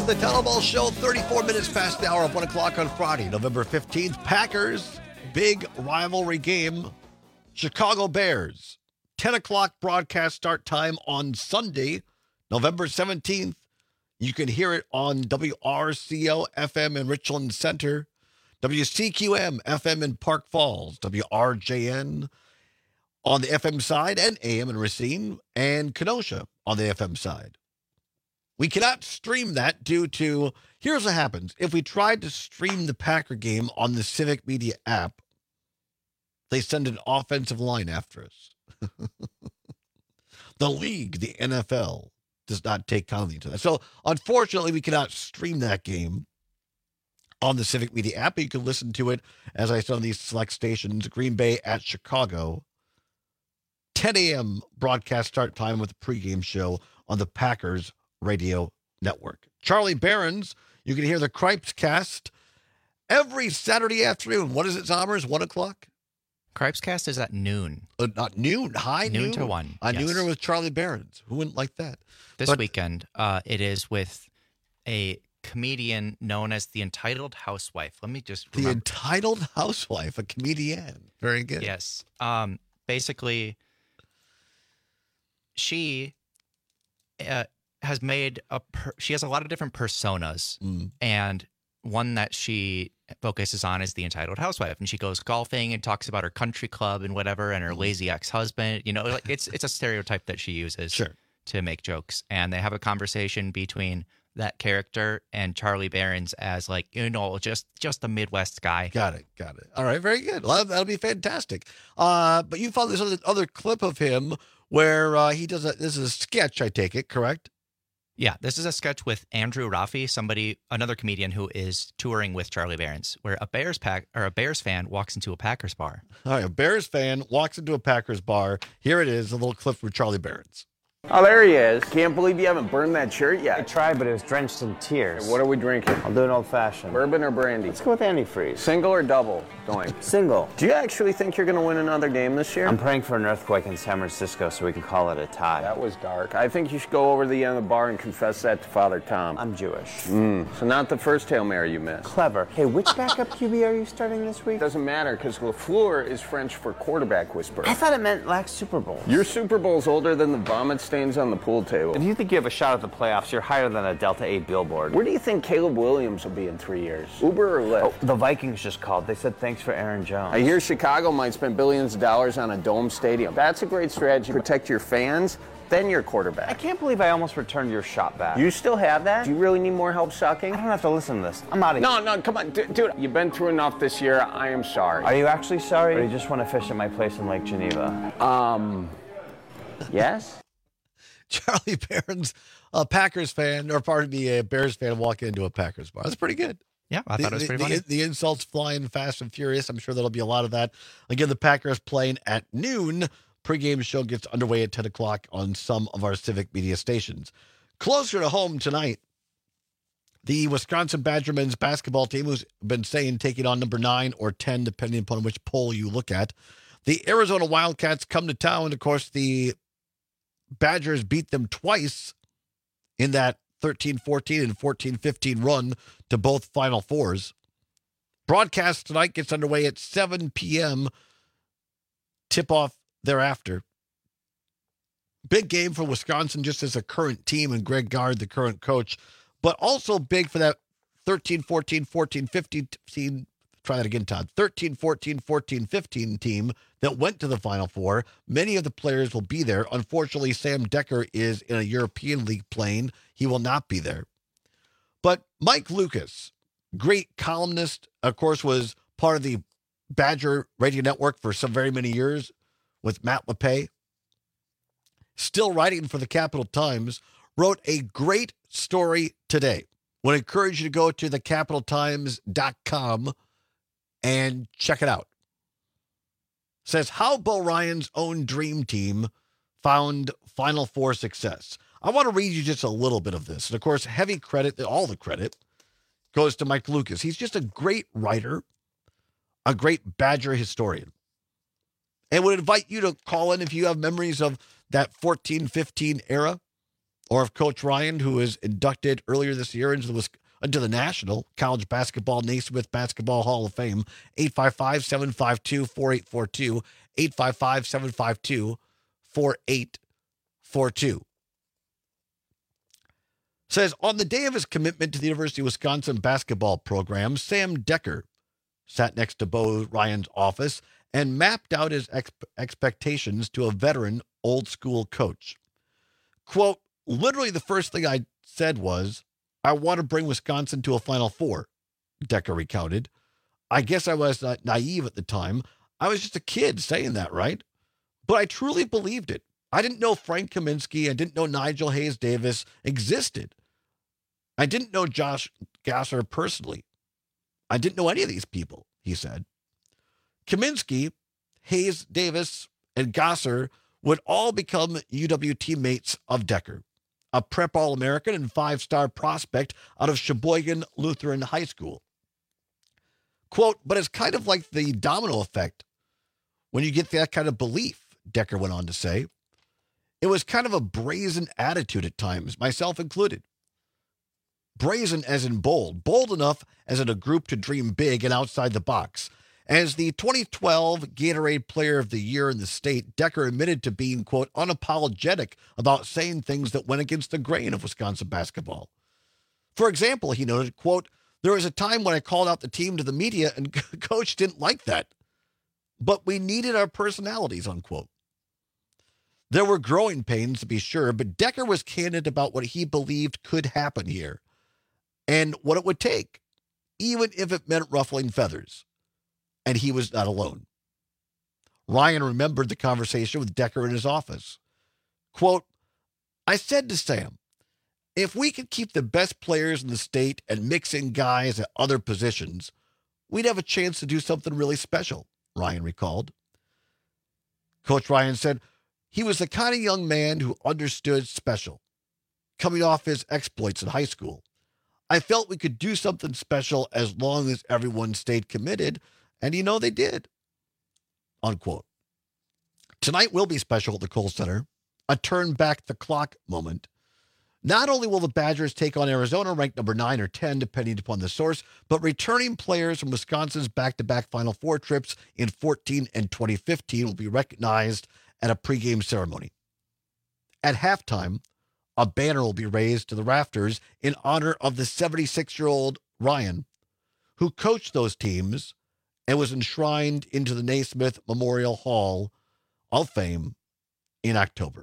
the Telecball Show, thirty-four minutes past the hour of one o'clock on Friday, November fifteenth. Packers, big rivalry game. Chicago Bears, ten o'clock broadcast start time on Sunday, November seventeenth. You can hear it on W R C O F M in Richland Center, W C Q M F M in Park Falls, W R J N on the F M side, and A M in Racine, and Kenosha on the F M side. We cannot stream that due to, here's what happens. If we tried to stream the Packer game on the Civic Media app, they send an offensive line after us. The league, the N F L, does not take kindly to that. So, unfortunately, we cannot stream that game on the Civic Media app. You can listen to it, as I said, on these select stations, Green Bay at Chicago. ten a.m. broadcast start time with the pregame show on the Packers Radio Network. Charlie Barron's, you can hear the Cripes Cast every Saturday afternoon. What is it, Zommers? One o'clock? Cripes Cast is at noon. Uh, not noon. High noon. Noon to one. A yes. nooner with Charlie Barron's. Who wouldn't like that? This But- weekend, uh, it is with a comedian known as the Entitled Housewife. Let me just The remember. Entitled Housewife, a comedian. Very good. Yes. Um, basically, she uh, has made a. Per- she has a lot of different personas, Mm. and one that she focuses on is the Entitled Housewife, and she goes golfing and talks about her country club and whatever, and her lazy ex-husband. You know, like it's it's a stereotype that she uses Sure. to make jokes, and they have a conversation between that character and Charlie Barron's as like, you know, just just a Midwest guy. Got it. Got it. All right. Very good. Well, that'll be fantastic. Uh, but you found this other, other clip of him where uh, he does a, this is a sketch, I take it, correct? Yeah, this is a sketch with Andrew Raffi, somebody, another comedian who is touring with Charlie Barron's, where a Bears pack or a Bears fan walks into a Packers bar. All right. A Bears fan walks into a Packers bar. Here it is, a little clip from Charlie Barron's. Oh, there he is. Can't believe you haven't burned that shirt yet. I tried, but it was drenched in tears. What are we drinking? I'll do an old-fashioned. Bourbon or brandy? Let's go with antifreeze. Single or double? Going. Single. Do you actually think you're going to win another game this year? I'm praying for an earthquake in San Francisco so we can call it a tie. That was dark. I think you should go over to the end of the bar and confess that to Father Tom. I'm Jewish. Mm. So not the first Hail Mary you missed. Clever. Hey, which backup Q B are you starting this week? Doesn't matter, because LaFleur is French for quarterback whisperer. I thought it meant lax Super Bowls. Your Super Bowl's older than the vomit stains on the pool table. If you think you have a shot at the playoffs, you're higher than a Delta eight billboard. Where do you think Caleb Williams will be in three years? Uber or Lyft? Oh, the Vikings just called. They said thanks for Aaron Jones. I hear Chicago might spend billions of dollars on a dome stadium. That's a great strategy. Protect your fans, then your quarterback. I can't believe I almost returned your shot back. You still have that? Do you really need more help sucking? I don't have to listen to this. I'm out of here. No, no, come on. D- dude, you've been through enough this year. I am sorry. Are you actually sorry? Or do you just want to fish at my place in Lake Geneva? Um, yes? Charlie Barron's a Packers fan, or pardon me, a Bears fan walking into a Packers bar. That's pretty good. Yeah, I thought the, it was pretty the, funny. The, the insults flying fast and furious. I'm sure there'll be a lot of that. Again, the Packers playing at noon. Pregame show gets underway at ten o'clock on some of our Civic Media stations. Closer to home tonight, the Wisconsin Badger men's basketball team, who's been saying taking on number nine or ten, depending upon which poll you look at. The Arizona Wildcats come to town. Of course, the Badgers beat them twice in that thirteen fourteen and fourteen fifteen run to both Final Fours. Broadcast tonight gets underway at seven p.m. Tip-off thereafter. Big game for Wisconsin just as a current team and Greg Gard, the current coach, but also big for that thirteen fourteen, fourteen fifteen team. Try that again, Todd. thirteen fourteen, fourteen fifteen team that went to the Final Four. Many of the players will be there. Unfortunately, Sam Decker is in a European League playing. He will not be there. But Mike Lucas, great columnist, of course, was part of the Badger Radio Network for some very many years with Matt LePay. Still writing for the Capital Times, wrote a great story today. Would encourage you to go to the capital times dot com and check it out. Says how Bo Ryan's own dream team found Final Four success. I want to read you just a little bit of this. And of course, heavy credit, all the credit, goes to Mike Lucas. He's just a great writer, a great Badger historian. And would invite you to call in if you have memories of that fourteen fifteen era or of Coach Ryan, who was inducted earlier this year into the, into the National College Basketball Naismith Basketball Hall of Fame. eight five five, seven five two, four eight four two, eight five five, seven five two, four eight four two. Says, on the day of his commitment to the University of Wisconsin basketball program, Sam Decker sat next to Bo Ryan's office and mapped out his ex- expectations to a veteran old-school coach. Quote, literally the first thing I said was, I want to bring Wisconsin to a Final Four, Decker recounted. I guess I was uh, naive at the time. I was just a kid saying that, right? But I truly believed it. I didn't know Frank Kaminsky. I didn't know Nigel Hayes Davis existed. I didn't know Josh Gasser personally. I didn't know any of these people, he said. Kaminsky, Hayes Davis, and Gasser would all become U W teammates of Decker, a prep All-American and five-star prospect out of Sheboygan Lutheran High School. Quote, but it's kind of like the domino effect when you get that kind of belief, Decker went on to say. It was kind of a brazen attitude at times, myself included. Brazen as in bold, bold enough as in a group to dream big and outside the box. As the twenty twelve Gatorade Player of the Year in the state, Decker admitted to being, quote, unapologetic about saying things that went against the grain of Wisconsin basketball. For example, he noted, quote, there was a time when I called out the team to the media and coach didn't like that. But we needed our personalities, unquote. There were growing pains, to be sure, but Decker was candid about what he believed could happen here and what it would take, even if it meant ruffling feathers. And he was not alone. Ryan remembered the conversation with Decker in his office. Quote, I said to Sam, if we could keep the best players in the state and mix in guys at other positions, we'd have a chance to do something really special, Ryan recalled. Coach Ryan said he was the kind of young man who understood special, coming off his exploits in high school. I felt we could do something special as long as everyone stayed committed, and you know they did, unquote. Tonight will be special at the Kohl Center, a turn back the clock moment. Not only will the Badgers take on Arizona, ranked number nine or ten, depending upon the source, but returning players from Wisconsin's back-to-back Final Four trips in fourteen and twenty fifteen will be recognized at a pregame ceremony. At halftime, a banner will be raised to the rafters in honor of the seventy-six-year-old Ryan, who coached those teams and was enshrined into the Naismith Memorial Hall of Fame in October.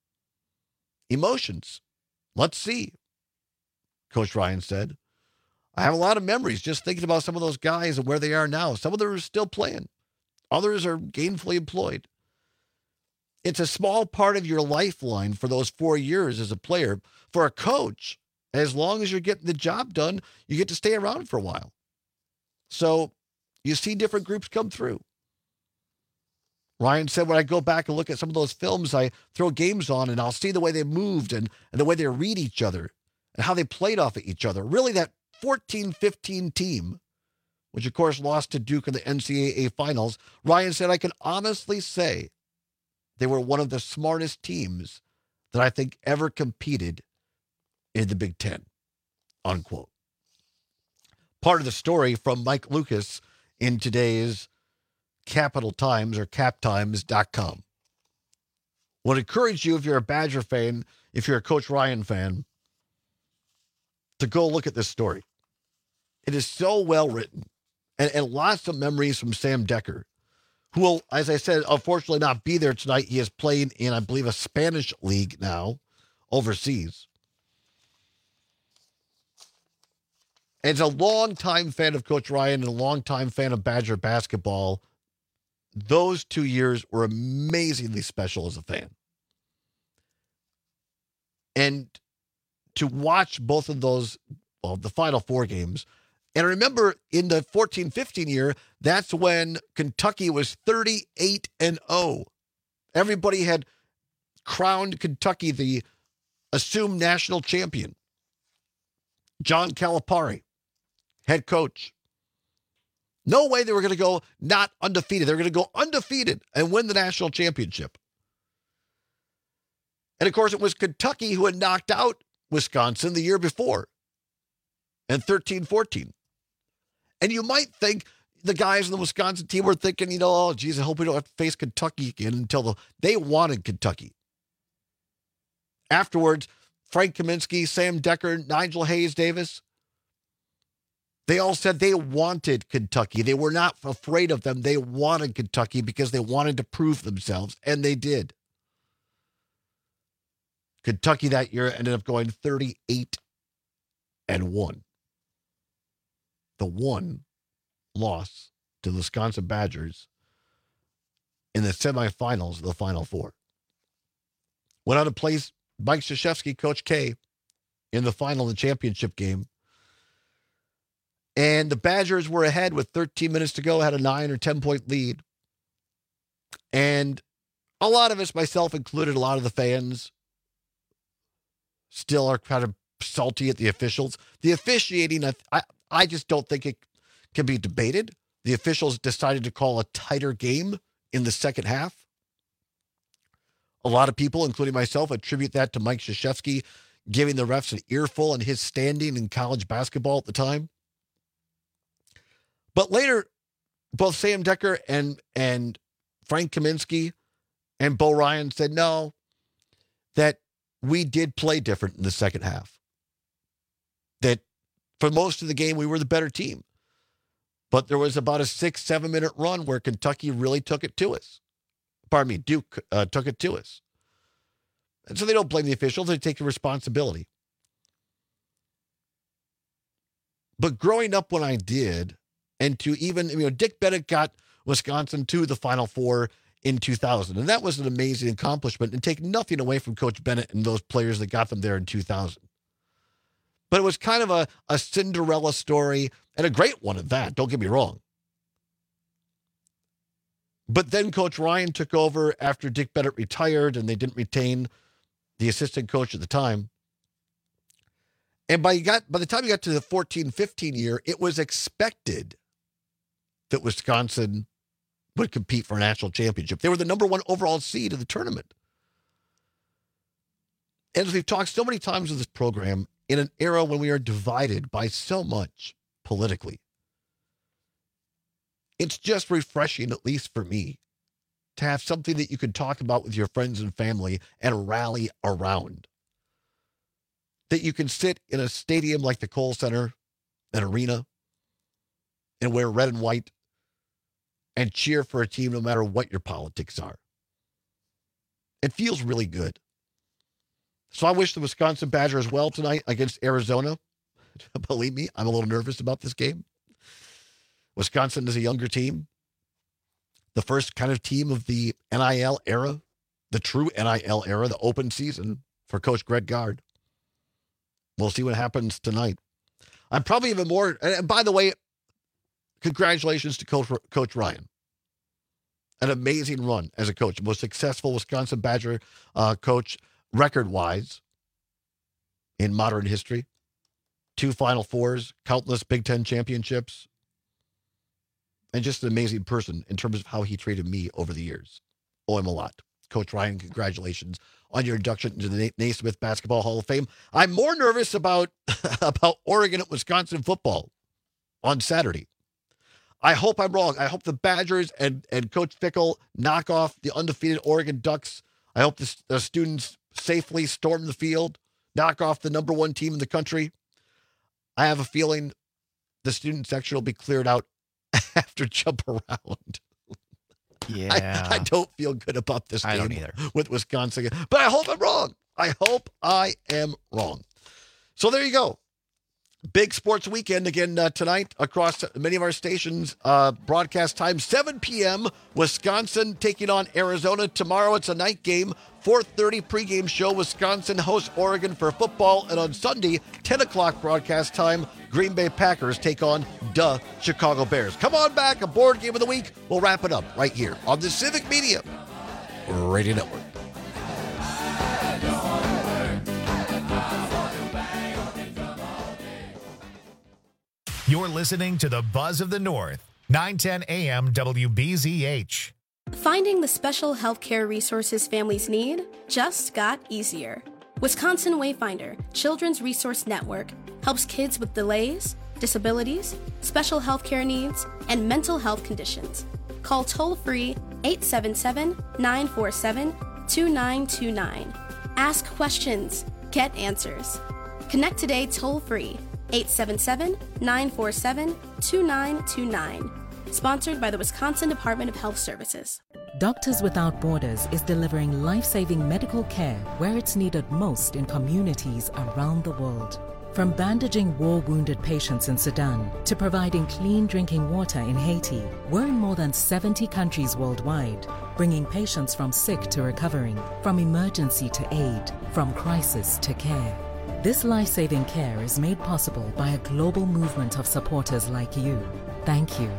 Emotions. Let's see, Coach Ryan said. I have a lot of memories just thinking about some of those guys and where they are now. Some of them are still playing. Others are gainfully employed. It's a small part of your lifeline for those four years as a player. For a coach, as long as you're getting the job done, you get to stay around for a while. So you see different groups come through. Ryan said, when I go back and look at some of those films, I throw games on and I'll see the way they moved and, and the way they read each other and how they played off of each other. Really, that fourteen fifteen team, which of course lost to Duke in the N C double A finals, Ryan said, I can honestly say they were one of the smartest teams that I think ever competed in the Big Ten, unquote. Part of the story from Mike Lucas in today's Capital Times or cap times dot com. Would encourage you, if you're a Badger fan, if you're a Coach Ryan fan, to go look at this story. It is so well written and, and lots of memories from Sam Decker, who will, as I said, unfortunately not be there tonight. He is playing in, I believe, a Spanish league now overseas. As a longtime fan of Coach Ryan and a longtime fan of Badger basketball, those two years were amazingly special as a fan. And to watch both of those, well, the Final Four games, and remember in the fourteen fifteen year, that's when Kentucky was thirty-eight and oh. Everybody had crowned Kentucky the assumed national champion. John Calipari, head coach. No way they were going to go not undefeated. They were going to go undefeated and win the national championship. And, of course, it was Kentucky who had knocked out Wisconsin the year before in thirteen fourteen. And you might think the guys in the Wisconsin team were thinking, you know, oh, geez, I hope we don't have to face Kentucky again until the, they wanted Kentucky. Afterwards, Frank Kaminsky, Sam Decker, Nigel Hayes Davis, they all said they wanted Kentucky. They were not afraid of them. They wanted Kentucky because they wanted to prove themselves, and they did. Kentucky that year ended up going thirty-eight and one. The one loss to the Wisconsin Badgers in the semifinals of the Final Four. Went on to play Mike Krzyzewski, Coach K, in the final of the championship game. And the Badgers were ahead with thirteen minutes to go, had a nine or ten point lead. And a lot of us, myself included, a lot of the fans, still are kind of salty at the officials. The officiating, I, I, I just don't think it can be debated. The officials decided to call a tighter game in the second half. A lot of people, including myself, attribute that to Mike Krzyzewski giving the refs an earful and his standing in college basketball at the time. But later, both Sam Decker and, and Frank Kaminsky and Bo Ryan said, no, that we did play different in the second half. That for most of the game, we were the better team. But there was about a six, seven minute run where Kentucky really took it to us. Pardon me, Duke uh, took it to us. And so they don't blame the officials. They take the responsibility. But growing up when I did, and to even, you know, Dick Bennett got Wisconsin to the Final Four in two thousand. And that was an amazing accomplishment, and take nothing away from Coach Bennett and those players that got them there in two thousand. But it was kind of a, a Cinderella story, and a great one at that, don't get me wrong. But then Coach Ryan took over after Dick Bennett retired, and they didn't retain the assistant coach at the time. And by, you got, by the time you got to the fourteen fifteen year, it was expected that Wisconsin would compete for a national championship. They were the number one overall seed of the tournament. And as we've talked so many times with this program, in an era when we are divided by so much politically, it's just refreshing, at least for me, to have something that you can talk about with your friends and family and rally around. That you can sit in a stadium like the Kohl Center, an arena, and wear red and white and cheer for a team no matter what your politics are. It feels really good. So I wish the Wisconsin Badgers well tonight against Arizona. Believe me, I'm a little nervous about this game. Wisconsin is a younger team. The first kind of team of the N I L era, the true N I L era, the open season for Coach Greg Gard. We'll see what happens tonight. I'm probably even more, and by the way, congratulations to Coach, Coach Ryan. An amazing run as a coach. Most successful Wisconsin Badger uh, coach record-wise in modern history. Two Final Fours, countless Big Ten championships, and just an amazing person in terms of how he treated me over the years. Owe him a lot. Coach Ryan, congratulations on your induction into the Naismith Basketball Hall of Fame. I'm more nervous about, about Oregon at Wisconsin football on Saturday. I hope I'm wrong. I hope the Badgers and, and Coach Fickle knock off the undefeated Oregon Ducks. I hope the, the students safely storm the field, knock off the number one team in the country. I have a feeling the student section will be cleared out after jump around. Yeah. I, I don't feel good about this game I don't either. with Wisconsin. But I hope I'm wrong. I hope I am wrong. So there you go. Big sports weekend again uh, tonight across many of our stations. Uh, broadcast time, seven p.m. Wisconsin taking on Arizona. Tomorrow it's a night game. four thirty pregame show. Wisconsin hosts Oregon for football. And on Sunday, ten o'clock broadcast time, Green Bay Packers take on the Chicago Bears. Come on back, a board game of the week. We'll wrap it up right here on the Civic Media Radio Network. You're listening to the Buzz of the North, nine ten a.m. W B Z H. Finding the special healthcare resources families need just got easier. Wisconsin Wayfinder Children's Resource Network helps kids with delays, disabilities, special healthcare needs, and mental health conditions. Call toll-free eight seven seven, nine four seven, two nine two nine. Ask questions. Get answers. Connect today toll-free eight seven seven, nine four seven, two nine two nine. Sponsored by the Wisconsin Department of Health Services. Doctors Without Borders is delivering life-saving medical care where it's needed most in communities around the world. From bandaging war-wounded patients in Sudan to providing clean drinking water in Haiti, we're in more than seventy countries worldwide, bringing patients from sick to recovering, from emergency to aid, from crisis to care. This life-saving care is made possible by a global movement of supporters like you. Thank you.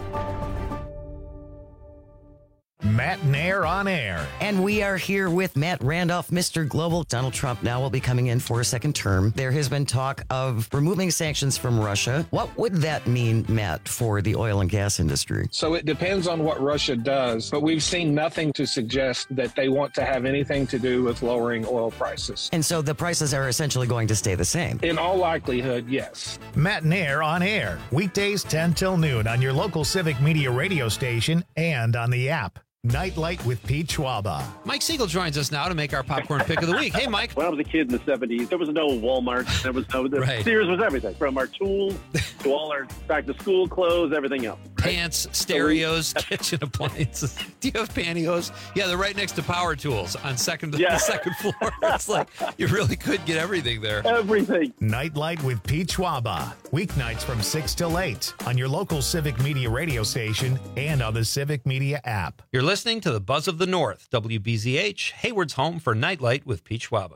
Matt Nair on air. And we are here with Matt Randolph, Mister Global. Donald Trump now will be coming in for a second term. There has been talk of removing sanctions from Russia. What would that mean, Matt, for the oil and gas industry? So it depends on what Russia does, but we've seen nothing to suggest that they want to have anything to do with lowering oil prices. And so the prices are essentially going to stay the same? In all likelihood, yes. Matt Nair on air. Weekdays ten till noon on your local Civic Media radio station and on the app. Nightlight with Pete Schwaba. Mike Siegel joins us now to make our popcorn pick of the week. Hey, Mike. When I was a kid in the seventies, there was no Walmart. There was no, the right. Sears was everything, from our tools to all our back-to-school clothes, everything else. Pants, stereos, kitchen appliances. Do you have pantyhose? Yeah, they're right next to power tools on second Yeah. the second floor. It's like you really could get everything there. Everything. Nightlight with Pete Schwaba. Weeknights from six till eight on your local Civic Media radio station and on the Civic Media app. You're listening to the Buzz of the North, W B Z H, Hayward's home for Nightlight with Pete Schwaba.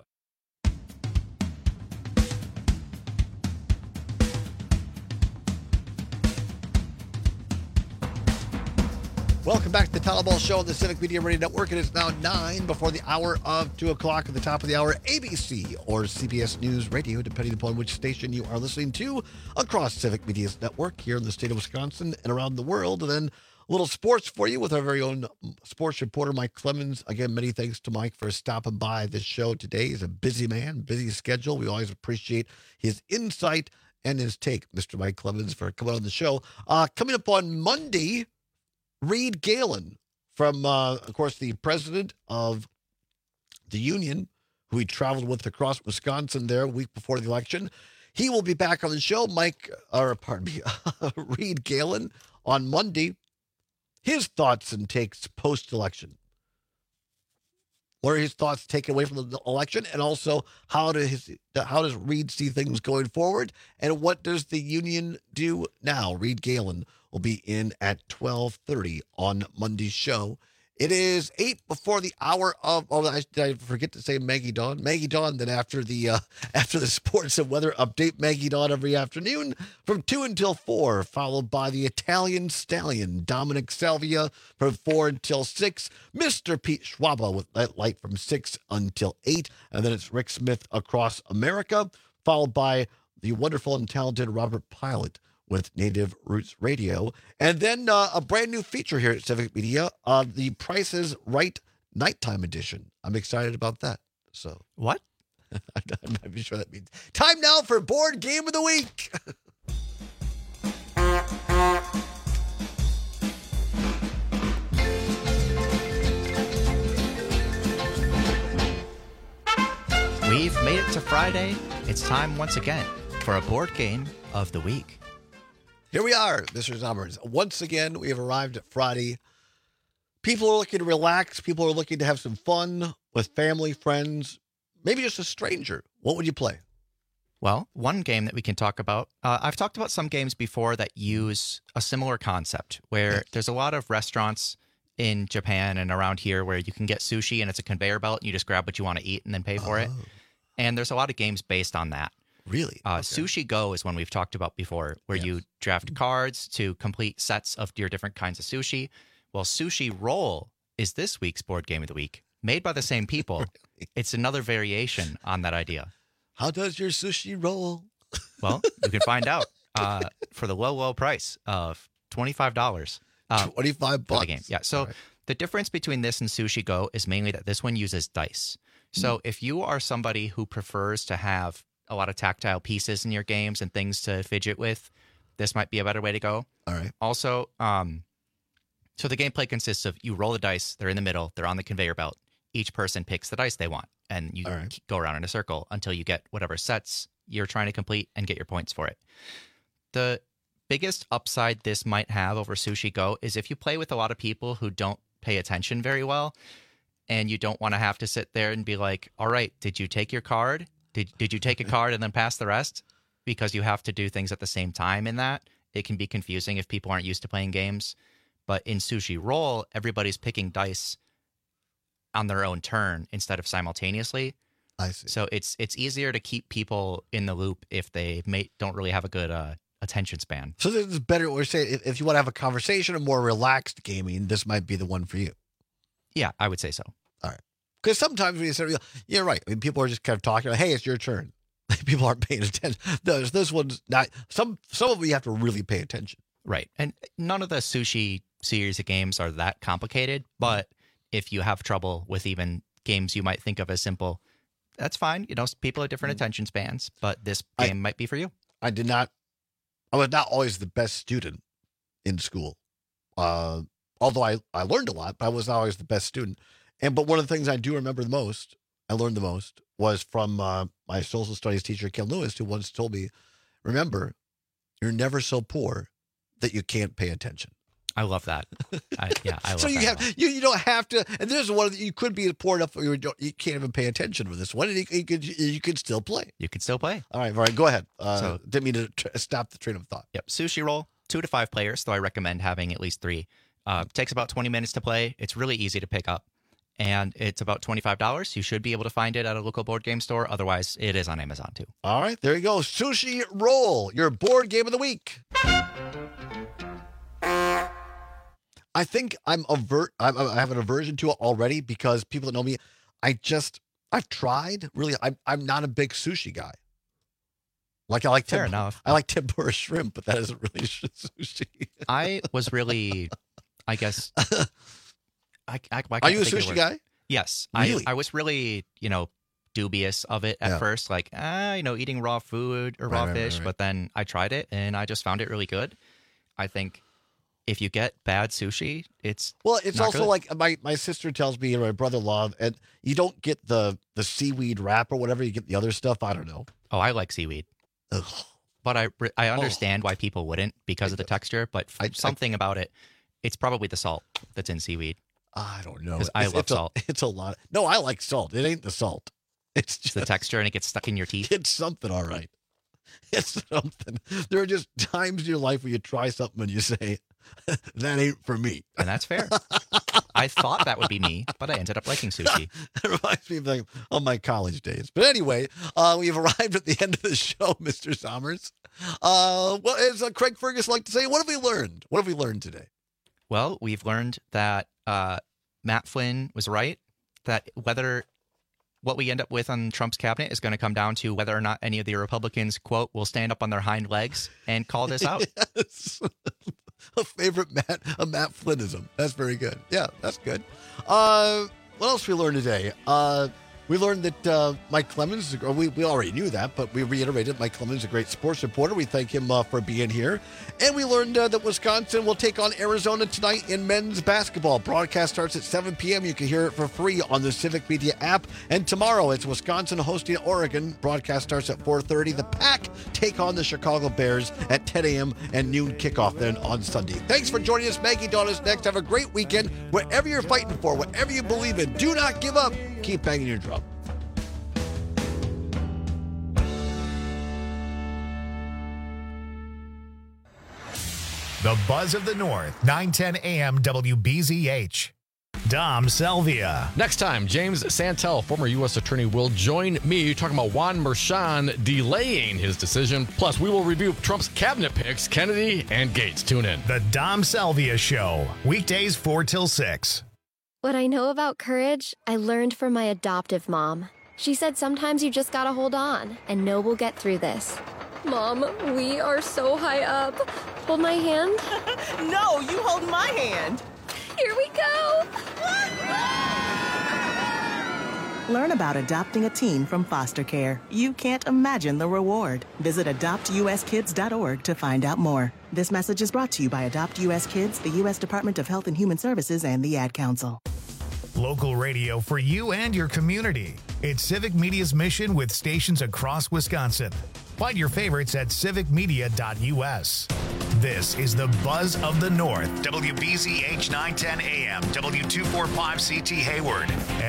Welcome back to the Tyler Ball Show on the Civic Media Radio Network. It is now nine before the hour of two o'clock. At the top of the hour, A B C or C B S News Radio, depending upon which station you are listening to across Civic Media's network here in the state of Wisconsin and around the world. And then a little sports for you with our very own sports reporter, Mike Clemens. Again, many thanks to Mike for stopping by this show today. He's a busy man, busy schedule. We always appreciate his insight and his take, Mister Mike Clemens, for coming on the show. Uh, coming up on Monday, Reed Galen from, uh, of course, the president of the union, who he traveled with across Wisconsin there a week before the election. He will be back on the show. Mike, or pardon me, Reed Galen on Monday. His thoughts and takes post-election. What are his thoughts taken away from the election? And also, how does, how does Reed see things going forward? And what does the union do now? Reed Galen will be in at twelve thirty on Monday's show. It is eight before the hour of, oh, I, did I forget to say Maggie Dawn? Maggie Dawn, then after the uh, after the sports and weather update, Maggie Dawn every afternoon from two until four, followed by the Italian Stallion, Dominic Salvia from four until six, Mister Pete Schwaba with that light from six until eight, and then it's Rick Smith Across America, followed by the wonderful and talented Robert Pilot with Native Roots Radio. And then uh, a brand new feature here at Civic Media, uh, the Price is Right Nighttime Edition. I'm excited about that. So What? I'm not even sure that means. Time now for Board Game of the Week. We've made it to Friday. It's time once again for a Board Game of the Week. Here we are, Mister Zommers. Once again, we have arrived at Friday. People are looking to relax. People are looking to have some fun with family, friends, maybe just a stranger. What would you play? Well, one game that we can talk about, uh, I've talked about some games before that use a similar concept where yes. there's a lot of restaurants in Japan and around here where you can get sushi and it's a conveyor belt and you just grab what you want to eat and then pay for oh. it. And there's a lot of games based on that. Really? Uh, okay. Sushi Go is one we've talked about before, where yes. you draft cards to complete sets of your different kinds of sushi. Well, Sushi Roll is this week's Board Game of the Week, made by the same people. Really? It's another variation on that idea. How does your sushi roll? Well, you can find out uh, for the low, low price of twenty-five dollars. Uh, twenty-five bucks. For the game. Yeah. So right. The difference between this and Sushi Go is mainly that this one uses dice. So mm. if you are somebody who prefers to have a lot of tactile pieces in your games and things to fidget with, this might be a better way to go. All right. Also, um, so the gameplay consists of you roll the dice, they're in the middle, they're on the conveyor belt. Each person picks the dice they want, and you right. go around in a circle until you get whatever sets you're trying to complete and get your points for it. The biggest upside this might have over Sushi Go is if you play with a lot of people who don't pay attention very well, and you don't want to have to sit there and be like, all right, did you take your card? Did did you take a card and then pass the rest? Because you have to do things at the same time in that. It can be confusing if people aren't used to playing games. But in Sushi Roll, everybody's picking dice on their own turn instead of simultaneously. I see. So it's it's easier to keep people in the loop if they may, don't really have a good uh, attention span. So this is better. We're saying if, if you want to have a conversation or more relaxed gaming, this might be the one for you. Yeah, I would say so. All right. Because sometimes when you say, yeah, right. I mean, people are just kind of talking, like, hey, it's your turn. People aren't paying attention. This, this one's not. Some some of them you have to really pay attention. Right. And none of the Sushi series of games are that complicated, but if you have trouble with even games you might think of as simple, that's fine. You know, people have different mm-hmm. attention spans, but this game I, might be for you. I did not, I was not always the best student in school. Uh, although I, I learned a lot, but I was not always the best student. And, but one of the things I do remember the most, I learned the most, was from uh, my social studies teacher, Ken Lewis, who once told me, remember, you're never so poor that you can't pay attention. I love that. I, yeah, I love so you that. have you, you don't have to. And there's one that you could be poor enough where you don't you can't even pay attention for this one, and you, you could you could still play. You could still play. All right, all right. Go ahead. Uh, so, didn't mean to tr- stop the train of thought. Yep. Sushi Roll, two to five players, though I recommend having at least three. Uh, takes about twenty minutes to play. It's really easy to pick up, and it's about twenty-five dollars. You should be able to find it at a local board game store. Otherwise, it is on Amazon too. All right, there you go. Sushi Roll, your board game of the week. I think I'm avert. I'm, I have an aversion to it already because people that know me, I just I've tried. Really, I'm I'm not a big sushi guy. Like I like fair temp- enough. I like tempura shrimp, but that isn't really sushi. I was really, I guess. I, I, I Are you a sushi guy? Yes, really? I I was really you know dubious of it at Yeah. first, like ah you know eating raw food or raw Right, right, fish, right, right. but then I tried it and I just found it really good. I think. If you get bad sushi, it's Well, it's not also good. like my, my sister tells me, or my brother-in-law, and you don't get the, the seaweed wrap or whatever. You get the other stuff. I don't know. Oh, I like seaweed. Ugh. But I I understand why people wouldn't because of the texture, but I- something about it, it's probably the salt that's in seaweed. I don't know. Because I It's- love it's a- salt. It's a lot. No, I like salt. It ain't the salt. It's It's just the texture and it gets stuck in your teeth. it's something, all right. It's something. There are just times in your life where you try something and you say, that ain't for me. And that's fair. I thought that would be me, but I ended up liking sushi. It reminds me of, like, of my college days. But anyway, uh, we've arrived at the end of the show, Mister Sommers. Uh, well, as uh, Craig Fergus like to say, what have we learned? What have we learned today? Well, we've learned that uh, Matt Flynn was right, that whether what we end up with on Trump's cabinet is going to come down to whether or not any of the Republicans, quote, will stand up on their hind legs and call this out. Yes. A favorite Matt, a Matt Flynnism. That's very good. Yeah, that's good. Uh, what else we learned today? Uh, we learned that uh, Mike Clemens, or we, we already knew that, but we reiterated Mike Clemens is a great sports reporter. We thank him uh, for being here. And we learned uh, that Wisconsin will take on Arizona tonight in men's basketball. Broadcast starts at seven p.m. You can hear it for free on the Civic Media app. And tomorrow it's Wisconsin hosting Oregon. Broadcast starts at four thirty. The Pack take on the Chicago Bears at ten a.m. and noon kickoff then on Sunday. Thanks for joining us. Maggie Dawn is next. Have a great weekend. Whatever you're fighting for, whatever you believe in, do not give up. Keep banging your drum. The Buzz of the North, nine ten a.m. W B Z H. Dom Salvia. Next time, James Santel, former U S attorney, will join me talking about Juan Merchan delaying his decision. Plus, we will review Trump's cabinet picks, Kennedy and Gates. Tune in. The Dom Salvia Show, weekdays four till six. What I know about courage, I learned from my adoptive mom. She said sometimes you just gotta hold on and know we'll get through this. Mom, we are so high up. Hold my hand. No, you hold my hand. Here we go! Learn about adopting a teen from foster care. You can't imagine the reward. Visit adopt u s kids dot org to find out more. This message is brought to you by Adopt U S Kids, the U S Department of Health and Human Services, and the Ad Council. Local radio for you and your community. It's Civic Media's mission with stations across Wisconsin. Find your favorites at civic media dot u s. This is the Buzz of the North. W B Z H nine ten A M, W two forty-five C T Hayward.